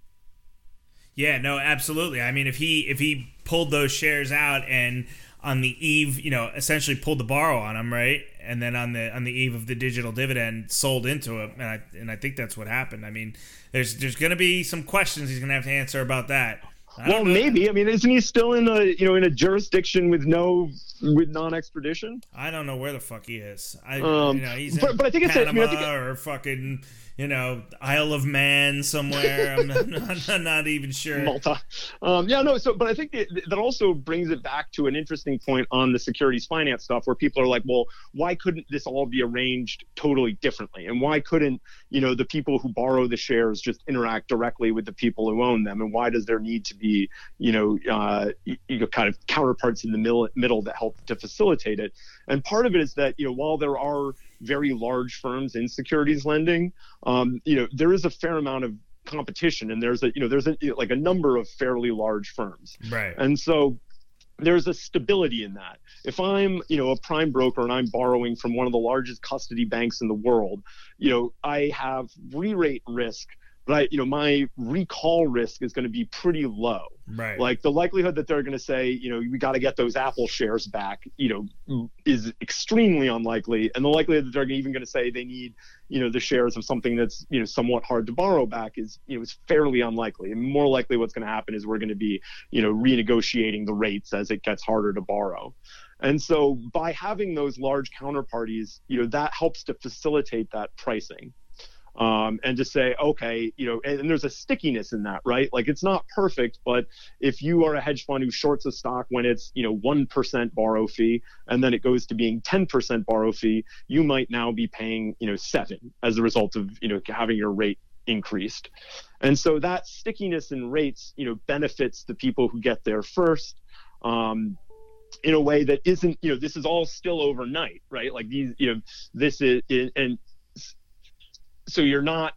Yeah, no, absolutely. I mean, if he pulled those shares out and on the eve, essentially pulled the borrow on them, right? And then on the eve of the digital dividend sold into it, and I think that's what happened. I mean, there's going to be some questions he's going to have to answer about that. Well, maybe. I mean, isn't he still in a jurisdiction with non-extradition? I don't know where the fuck he is. He's in but I think Panama or fucking Isle of Man somewhere. I'm not even sure. Malta. But I think that also brings it back to an interesting point on the securities finance stuff, where people are like, well, why couldn't this all be arranged totally differently? And why couldn't, the people who borrow the shares just interact directly with the people who own them? And why does there need to be, kind of counterparts in the middle that help to facilitate it? And part of it is that, while there are very large firms in securities lending, there is a fair amount of competition, and there's a number of fairly large firms. Right. And so there's a stability in that. If I'm, a prime broker and I'm borrowing from one of the largest custody banks in the world, I have re-rate risk, but my recall risk is going to be pretty low. Right. Like the likelihood that they're going to say, we got to get those Apple shares back, is extremely unlikely. And the likelihood that they're even going to say they need, the shares of something that's, somewhat hard to borrow back is fairly unlikely. And more likely what's going to happen is we're going to be, renegotiating the rates as it gets harder to borrow. And so by having those large counterparties, that helps to facilitate that pricing. And to say, okay, and there's a stickiness in that, right? Like it's not perfect, but if you are a hedge fund who shorts a stock when it's, 1% borrow fee, and then it goes to being 10% borrow fee, you might now be paying, 7 as a result of, having your rate increased. And so that stickiness in rates, benefits the people who get there first. In a way that isn't, this is all still overnight, right? Like these, this is, and so you're not,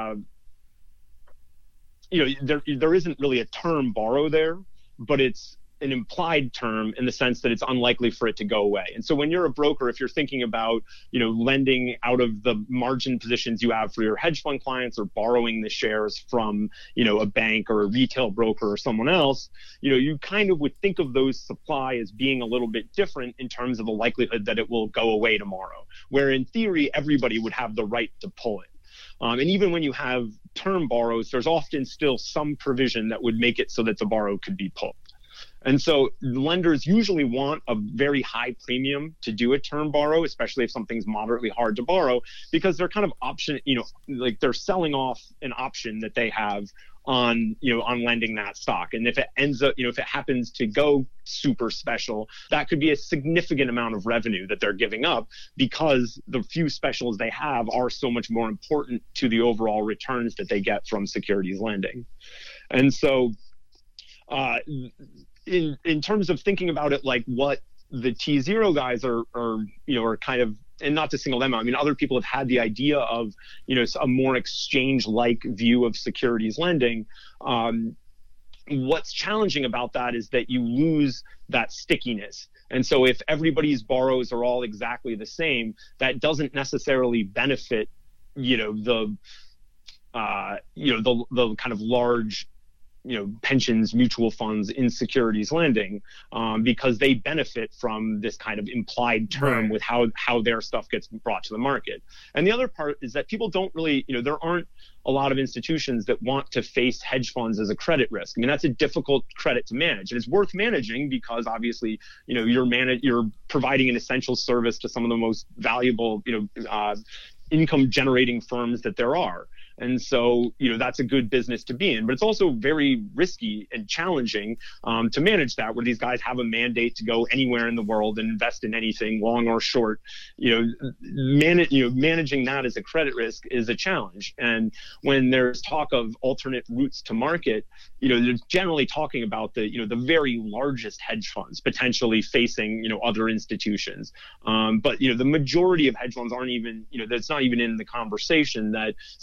there isn't really a term borrow there, but it's an implied term in the sense that it's unlikely for it to go away. And so when you're a broker, if you're thinking about, lending out of the margin positions you have for your hedge fund clients or borrowing the shares from, a bank or a retail broker or someone else, you kind of would think of those supply as being a little bit different in terms of the likelihood that it will go away tomorrow, where in theory, everybody would have the right to pull it. And even when you have term borrows, there's often still some provision that would make it so that the borrow could be pulled. And so lenders usually want a very high premium to do a term borrow, especially if something's moderately hard to borrow, because they're kind of like they're selling off an option that they have on lending that stock. And if it ends up, if it happens to go super special, that could be a significant amount of revenue that they're giving up, because the few specials they have are so much more important to the overall returns that they get from securities lending. And so in terms of thinking about it, like what the T0 guys are kind of, and not to single them out, I mean, other people have had the idea of, a more exchange-like view of securities lending. What's challenging about that is that you lose that stickiness. And so if everybody's borrows are all exactly the same, that doesn't necessarily benefit, the kind of large, pensions, mutual funds in securities lending, because they benefit from this kind of implied term with how their stuff gets brought to the market. And the other part is that people don't really, there aren't a lot of institutions that want to face hedge funds as a credit risk. I mean, that's a difficult credit to manage, and it's worth managing because obviously, you're providing an essential service to some of the most valuable, income generating firms that there are. And so, that's a good business to be in, but it's also very risky and challenging to manage that, where these guys have a mandate to go anywhere in the world and invest in anything, long or short. Managing that as a credit risk is a challenge. And when there's talk of alternate routes to market, they're generally talking about the very largest hedge funds potentially facing, other institutions. But the majority of hedge funds aren't even, that's not even in the conversation that someone other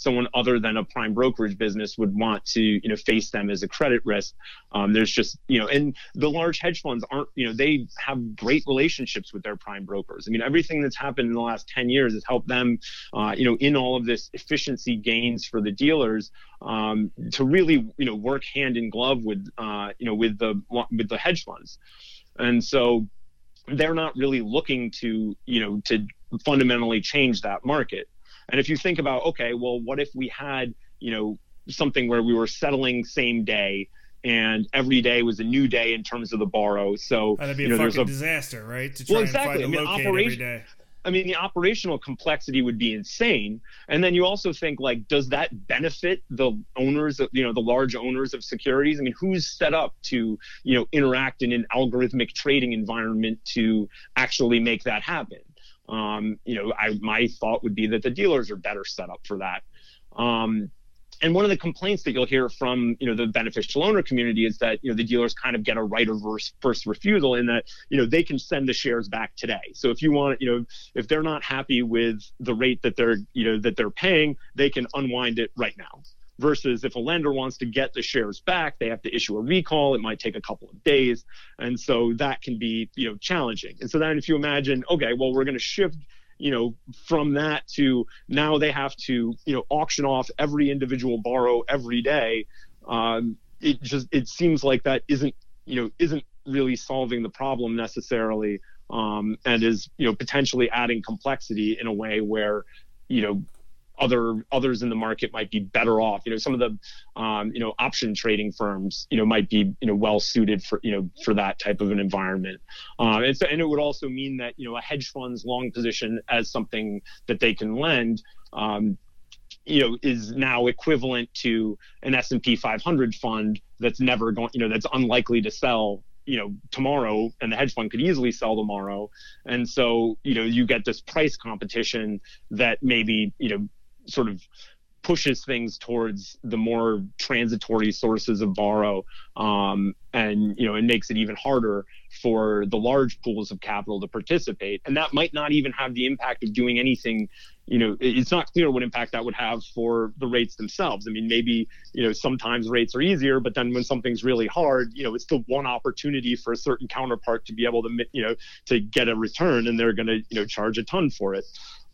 other than a prime brokerage business would want to, face them as a credit risk. There's just, and the large hedge funds aren't, they have great relationships with their prime brokers. I mean, everything that's happened in the last 10 years has helped them, in all of this efficiency gains for the dealers, to really, work hand in glove with, with the hedge funds. And so they're not really looking to, to fundamentally change that market. And if you think about, okay, well, what if we had, something where we were settling same day and every day was a new day in terms of the borrow? So that'd be a fucking disaster, right? To try exactly. and find a locate every day. I mean, the operational complexity would be insane. And then you also think, like, does that benefit the owners of, the large owners of securities? I mean, who's set up to, interact in an algorithmic trading environment to actually make that happen? My thought would be that the dealers are better set up for that. And one of the complaints that you'll hear from, the beneficial owner community is that, the dealers kind of get a right of first refusal in that, they can send the shares back today. So if you want, if they're not happy with the rate that they're paying, they can unwind it right now. Versus if a lender wants to get the shares back, they have to issue a recall. It might take a couple of days. And so that can be, challenging. And so then if you imagine, okay, well, we're going to shift, from that to now they have to, auction off every individual borrow every day. It seems like that isn't really solving the problem necessarily, and is, potentially adding complexity in a way where, others in the market might be better off. Some of the, option trading firms, might be, well suited for, for that type of an environment. And it would also mean that, a hedge fund's long position as something that they can lend, is now equivalent to an S&P 500 fund that's never going, that's unlikely to sell, tomorrow, and the hedge fund could easily sell tomorrow. And so, you get this price competition that maybe, sort of pushes things towards the more transitory sources of borrow, and it makes it even harder for the large pools of capital to participate. And that might not even have the impact of doing anything. It's not clear what impact that would have for the rates themselves. I mean, maybe sometimes rates are easier, but then when something's really hard, it's still one opportunity for a certain counterpart to be able to to get a return, and they're going to charge a ton for it.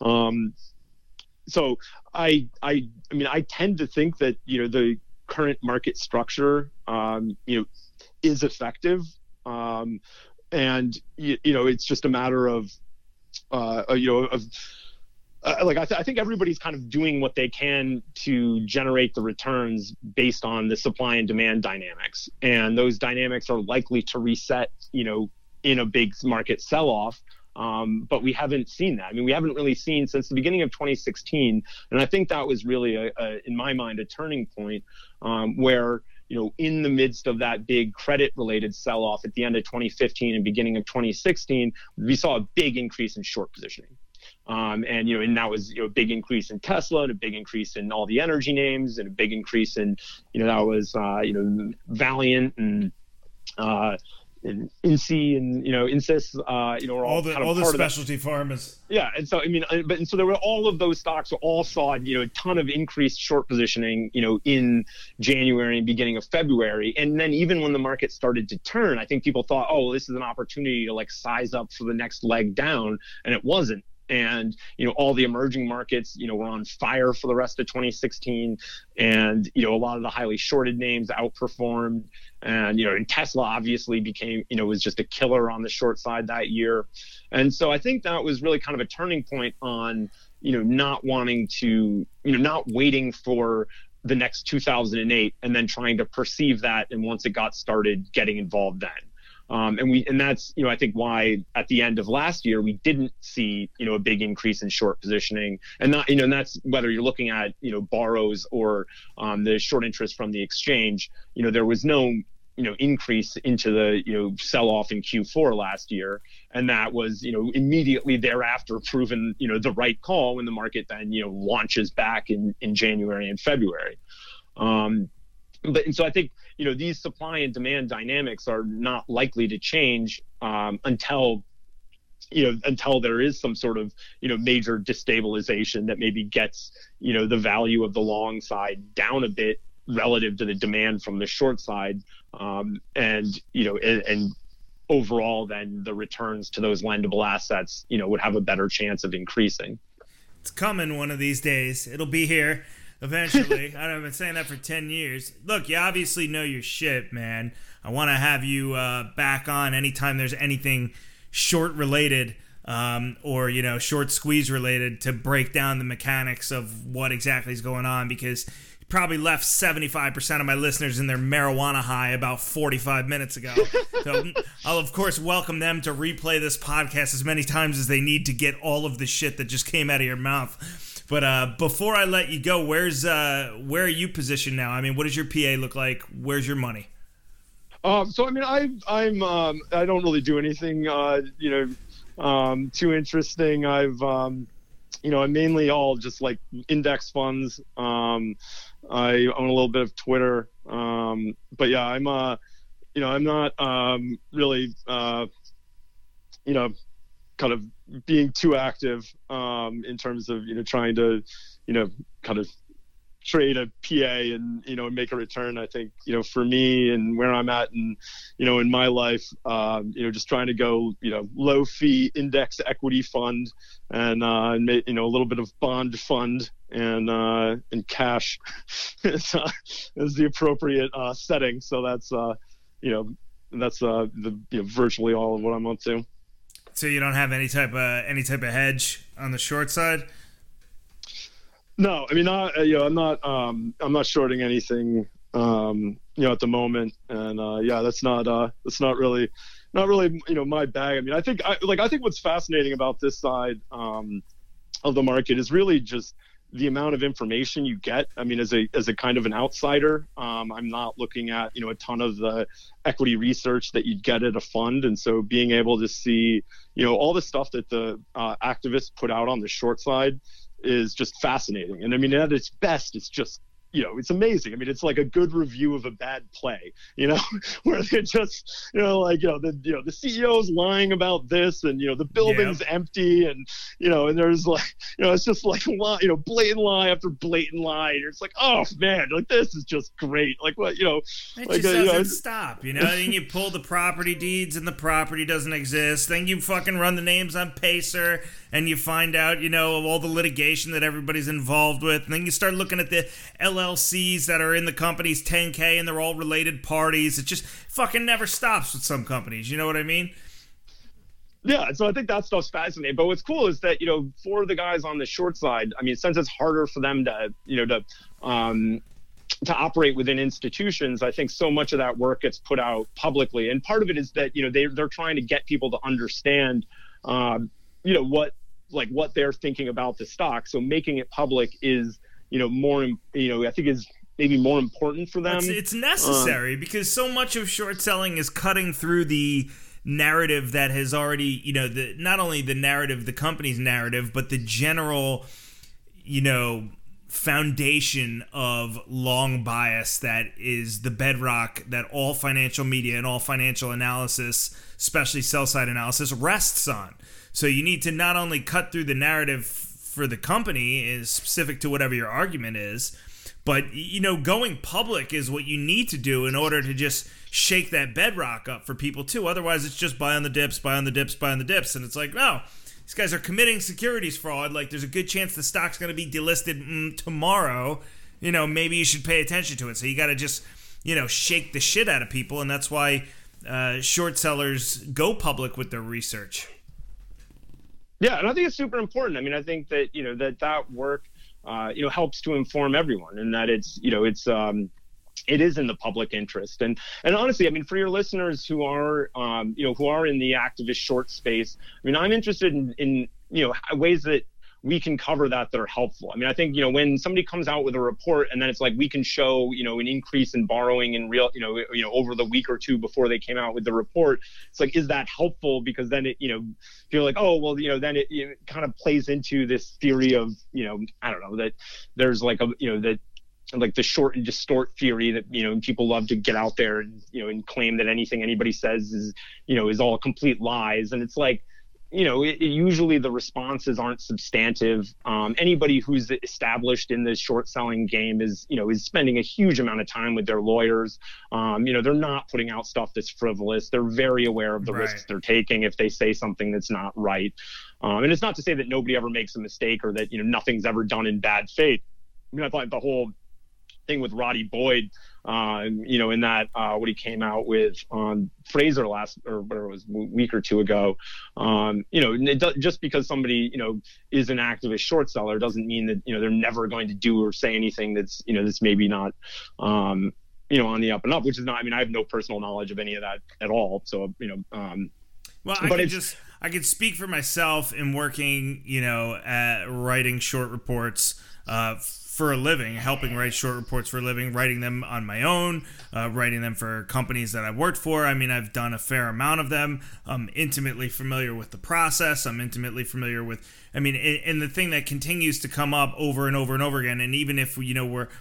So I mean, I tend to think that, the current market structure, is effective. And, it's just a matter of, I think everybody's kind of doing what they can to generate the returns based on the supply and demand dynamics. And those dynamics are likely to reset, in a big market sell-off. But we haven't seen that. I mean, we haven't really seen since the beginning of 2016. And I think that was really, in my mind, a turning point, where, in the midst of that big credit-related sell-off at the end of 2015 and beginning of 2016, we saw a big increase in short positioning. And that was, a big increase in Tesla, and a big increase in all the energy names, and a big increase in, that was, Valiant and INSEE and Insys, were all the specialty pharmas. Yeah, and so I mean, so there were all of those stocks all saw a ton of increased short positioning, in January and beginning of February, and then even when the market started to turn, I think people thought, oh, well, this is an opportunity to like size up for the next leg down, and it wasn't. And, all the emerging markets, were on fire for the rest of 2016. And, a lot of the highly shorted names outperformed. And, and Tesla obviously became, was just a killer on the short side that year. And so I think that was really kind of a turning point on, not wanting to, not waiting for the next 2008 and then trying to perceive that. And once it got started, getting involved then. And that's, I think why at the end of last year, we didn't see, a big increase in short positioning, and not, and that's whether you're looking at, borrows or, the short interest from the exchange, there was no, increase into the, sell off in Q4 last year. And that was, immediately thereafter proven, the right call when the market then, launches back in January and February. And so I think, these supply and demand dynamics are not likely to change until until there is some sort of, major destabilization that maybe gets, the value of the long side down a bit relative to the demand from the short side. And overall, then the returns to those lendable assets, would have a better chance of increasing. It's coming one of these days. It'll be here eventually. I've been saying that for 10 years. Look, you obviously know your shit, man. I want to have you back on anytime there's anything short related or, short squeeze related to break down the mechanics of what exactly is going on, because you probably left 75% of my listeners in their marijuana high about 45 minutes ago. So I'll, of course, welcome them to replay this podcast as many times as they need to get all of the shit that just came out of your mouth. But before I let you go, where are you positioned now? I mean, what does your PA look like? Where's your money? So I mean, I don't really do anything, too interesting. I'm mainly all just like index funds. I own a little bit of Twitter, but yeah, I'm not really, kind of being too active in terms of trying to kind of trade a PA and make a return. I think for me and where I'm at and in my life, just trying to go low fee index equity fund and a little bit of bond fund and cash is the appropriate setting. So that's virtually all of what I'm up to. So you don't have any type of hedge on the short side? No, I mean, I'm not shorting anything, at the moment, and that's not really my bag. I mean, I think what's fascinating about this side of the market is really just the amount of information you get. I mean, as a kind of an outsider, I'm not looking at a ton of the equity research that you'd get at a fund, and so being able to see all the stuff that the activists put out on the short side is just fascinating. And I mean, at its best, it's just it's amazing. I mean, it's like a good review of a bad play, where they're just, the CEO's lying about this and, the building's empty and, and there's like, it's just like, blatant lie after blatant lie. And it's like, oh man, like this is just great. Like what, it just doesn't stop, then you pull the property deeds and the property doesn't exist. Then you fucking run the names on Pacer and you find out, of all the litigation that everybody's involved with. And then you start looking at the LLCs that are in the company's 10K and they're all related parties. It just fucking never stops with some companies. You know what I mean? Yeah, so I think that stuff's fascinating. But what's cool is that, for the guys on the short side, I mean, since it's harder for them to operate within institutions, I think so much of that work gets put out publicly. And part of it is that, they're trying to get people to understand, what they're thinking about the stock. So making it public is, more, I think is maybe more important for them. It's necessary because so much of short selling is cutting through the narrative that has already, not only the narrative, the company's narrative, but the general, foundation of long bias that is the bedrock that all financial media and all financial analysis, especially sell-side analysis, rests on. So you need to not only cut through the narrative for the company is specific to whatever your argument is, but, going public is what you need to do in order to just shake that bedrock up for people too. Otherwise, it's just buy on the dips, buy on the dips, buy on the dips. And it's like, no, these guys are committing securities fraud. Like, there's a good chance the stock's going to be delisted tomorrow. Maybe you should pay attention to it. So you got to just, shake the shit out of people. And that's why short sellers go public with their research. Yeah, and I think it's super important. I mean, I think that, that work, helps to inform everyone and that it is in the public interest. And honestly, I mean, for your listeners who are, who are in the activist short space, I mean, I'm interested in ways that we can cover that are helpful. I mean, I think, when somebody comes out with a report and then it's like, we can show, an increase in borrowing in real, over the week or two before they came out with the report, it's like, is that helpful? Because then it, you're like, oh, well, then it kind of plays into this theory of, I don't know, that there's like a, that like the short and distort theory that, people love to get out there and, and claim that anything anybody says is, is all complete lies. And it's like, usually the responses aren't substantive. Anybody who's established in this short selling game is spending a huge amount of time with their lawyers. They're not putting out stuff that's frivolous. They're very aware of the risks they're taking if they say something that's not right. And it's not to say that nobody ever makes a mistake or that, nothing's ever done in bad faith. I mean, I thought the whole thing with Roddy Boyd, in that what he came out with on Fraser last, or whatever it was, a week or two ago, just because somebody is an activist short seller doesn't mean that they're never going to do or say anything that's that's maybe not on the up and up, which is not. I mean, I have no personal knowledge of any of that at all. So well, I could speak for myself in working at writing short reports for a living, helping write short reports for a living, writing them on my own, writing them for companies that I've worked for. I mean, I've done a fair amount of them. I'm intimately familiar with the process. I'm intimately familiar with, and the thing that continues to come up over and over and over again, and even if we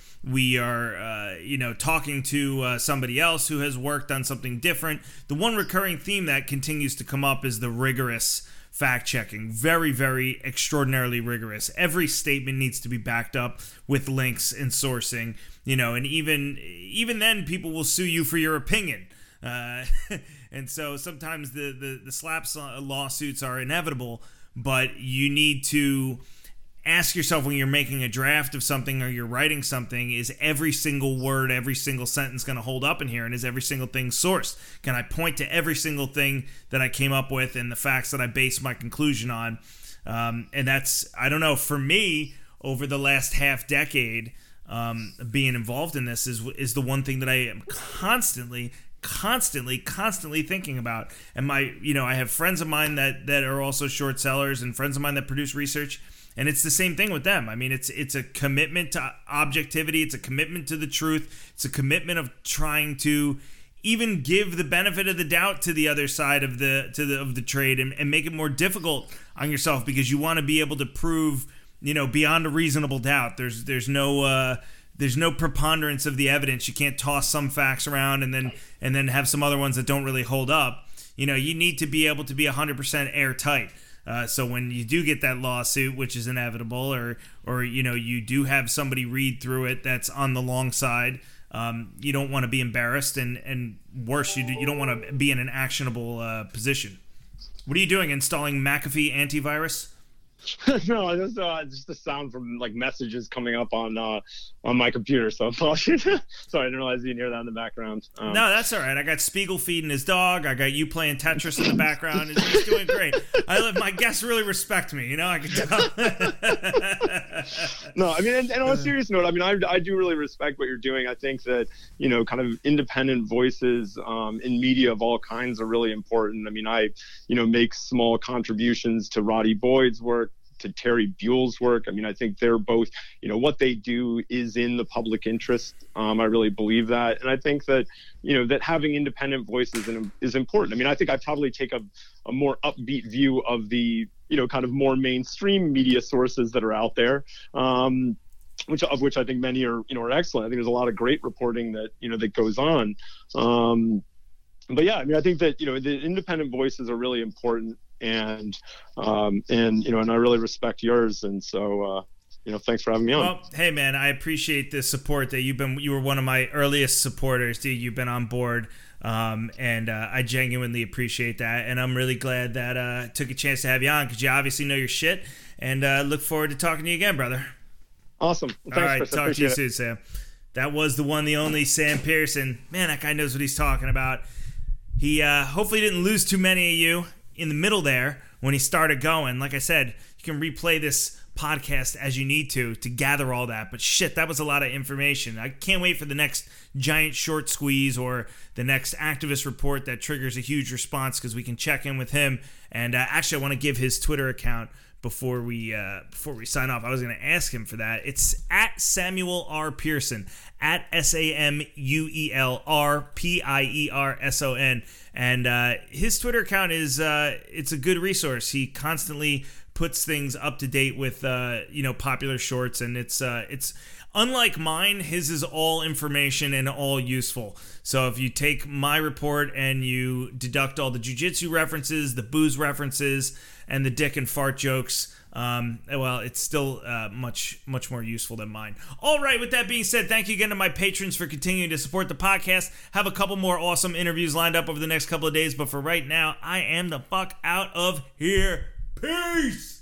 are talking to somebody else who has worked on something different, the one recurring theme that continues to come up is the rigorous fact-checking. Very, very extraordinarily rigorous. Every statement needs to be backed up with links and sourcing, and even then people will sue you for your opinion. And so sometimes the slap lawsuits are inevitable, but you need to ask yourself when you're making a draft of something or you're writing something, is every single word, every single sentence going to hold up in here? And is every single thing sourced? Can I point to every single thing that I came up with and the facts that I base my conclusion on? And that's, I don't know, for me, over the last half decade, being involved in this is the one thing that I am constantly thinking about. And I have friends of mine that are also short sellers and friends of mine that produce research. And it's the same thing with them. I mean, it's a commitment to objectivity. It's a commitment to the truth. It's a commitment of trying to even give the benefit of the doubt to the other side of the trade and make it more difficult on yourself, because you want to be able to prove, beyond a reasonable doubt. There's no preponderance of the evidence. You can't toss some facts around and then have some other ones that don't really hold up. You need to be able to be 100% airtight. So when you do get that lawsuit, which is inevitable, or you do have somebody read through it that's on the long side, you don't want to be embarrassed, and worse, you don't want to be in an actionable position. What are you doing? Installing McAfee antivirus? No, it's just the sound from messages coming up on my computer. So apologies. Sorry, I didn't realize you can hear that in the background. No, that's all right. I got Spiegel feeding his dog. I got you playing Tetris in the background. It's doing great. My guests really respect me. I can tell. No, I mean, and on a serious note, I mean, I do really respect what you're doing. I think that kind of independent voices in media of all kinds are really important. I mean, I make small contributions to Roddy Boyd's work, to Terry Buell's work. I mean, I think they're both, what they do is in the public interest. I really believe that. And I think that, that having independent voices is important. I mean, I think I probably take a more upbeat view of the, kind of more mainstream media sources that are out there. Which I think many are excellent. I think there's a lot of great reporting that, that goes on. But yeah, I mean, I think that, the independent voices are really important. And I really respect yours. And so, thanks for having me on. Well, hey man, I appreciate the support that you were one of my earliest supporters, dude. You've been on board. And I genuinely appreciate that. And I'm really glad that I took a chance to have you on, because you obviously know your shit, and look forward to talking to you again, brother. Awesome. Well, thanks, all right. Chris. Talk to you soon, Sam. That was the one, the only Sam Pearson. Man, that guy knows what he's talking about. He hopefully didn't lose too many of you in the middle there when he started going. Like I said, you can replay this podcast as you need to gather all that. But shit, that was a lot of information. I can't wait for the next giant short squeeze or the next activist report that triggers a huge response, because we can check in with him. And actually, I want to give his Twitter account before we sign off. I was going to ask him for that. It's at Samuel R. Pearson, at SamuelRPierson. And his Twitter account is it's a good resource. He constantly puts things up to date with popular shorts, and it's unlike mine. His is all information and all useful. So if you take my report and you deduct all the jiu-jitsu references, the booze references, and the dick and fart jokes, well, it's still much more useful than mine. All right, with that being said, thank you again to my patrons for continuing to support the podcast. Have a couple more awesome interviews lined up over the next couple of days, but for right now, I am the fuck out of here. Peace!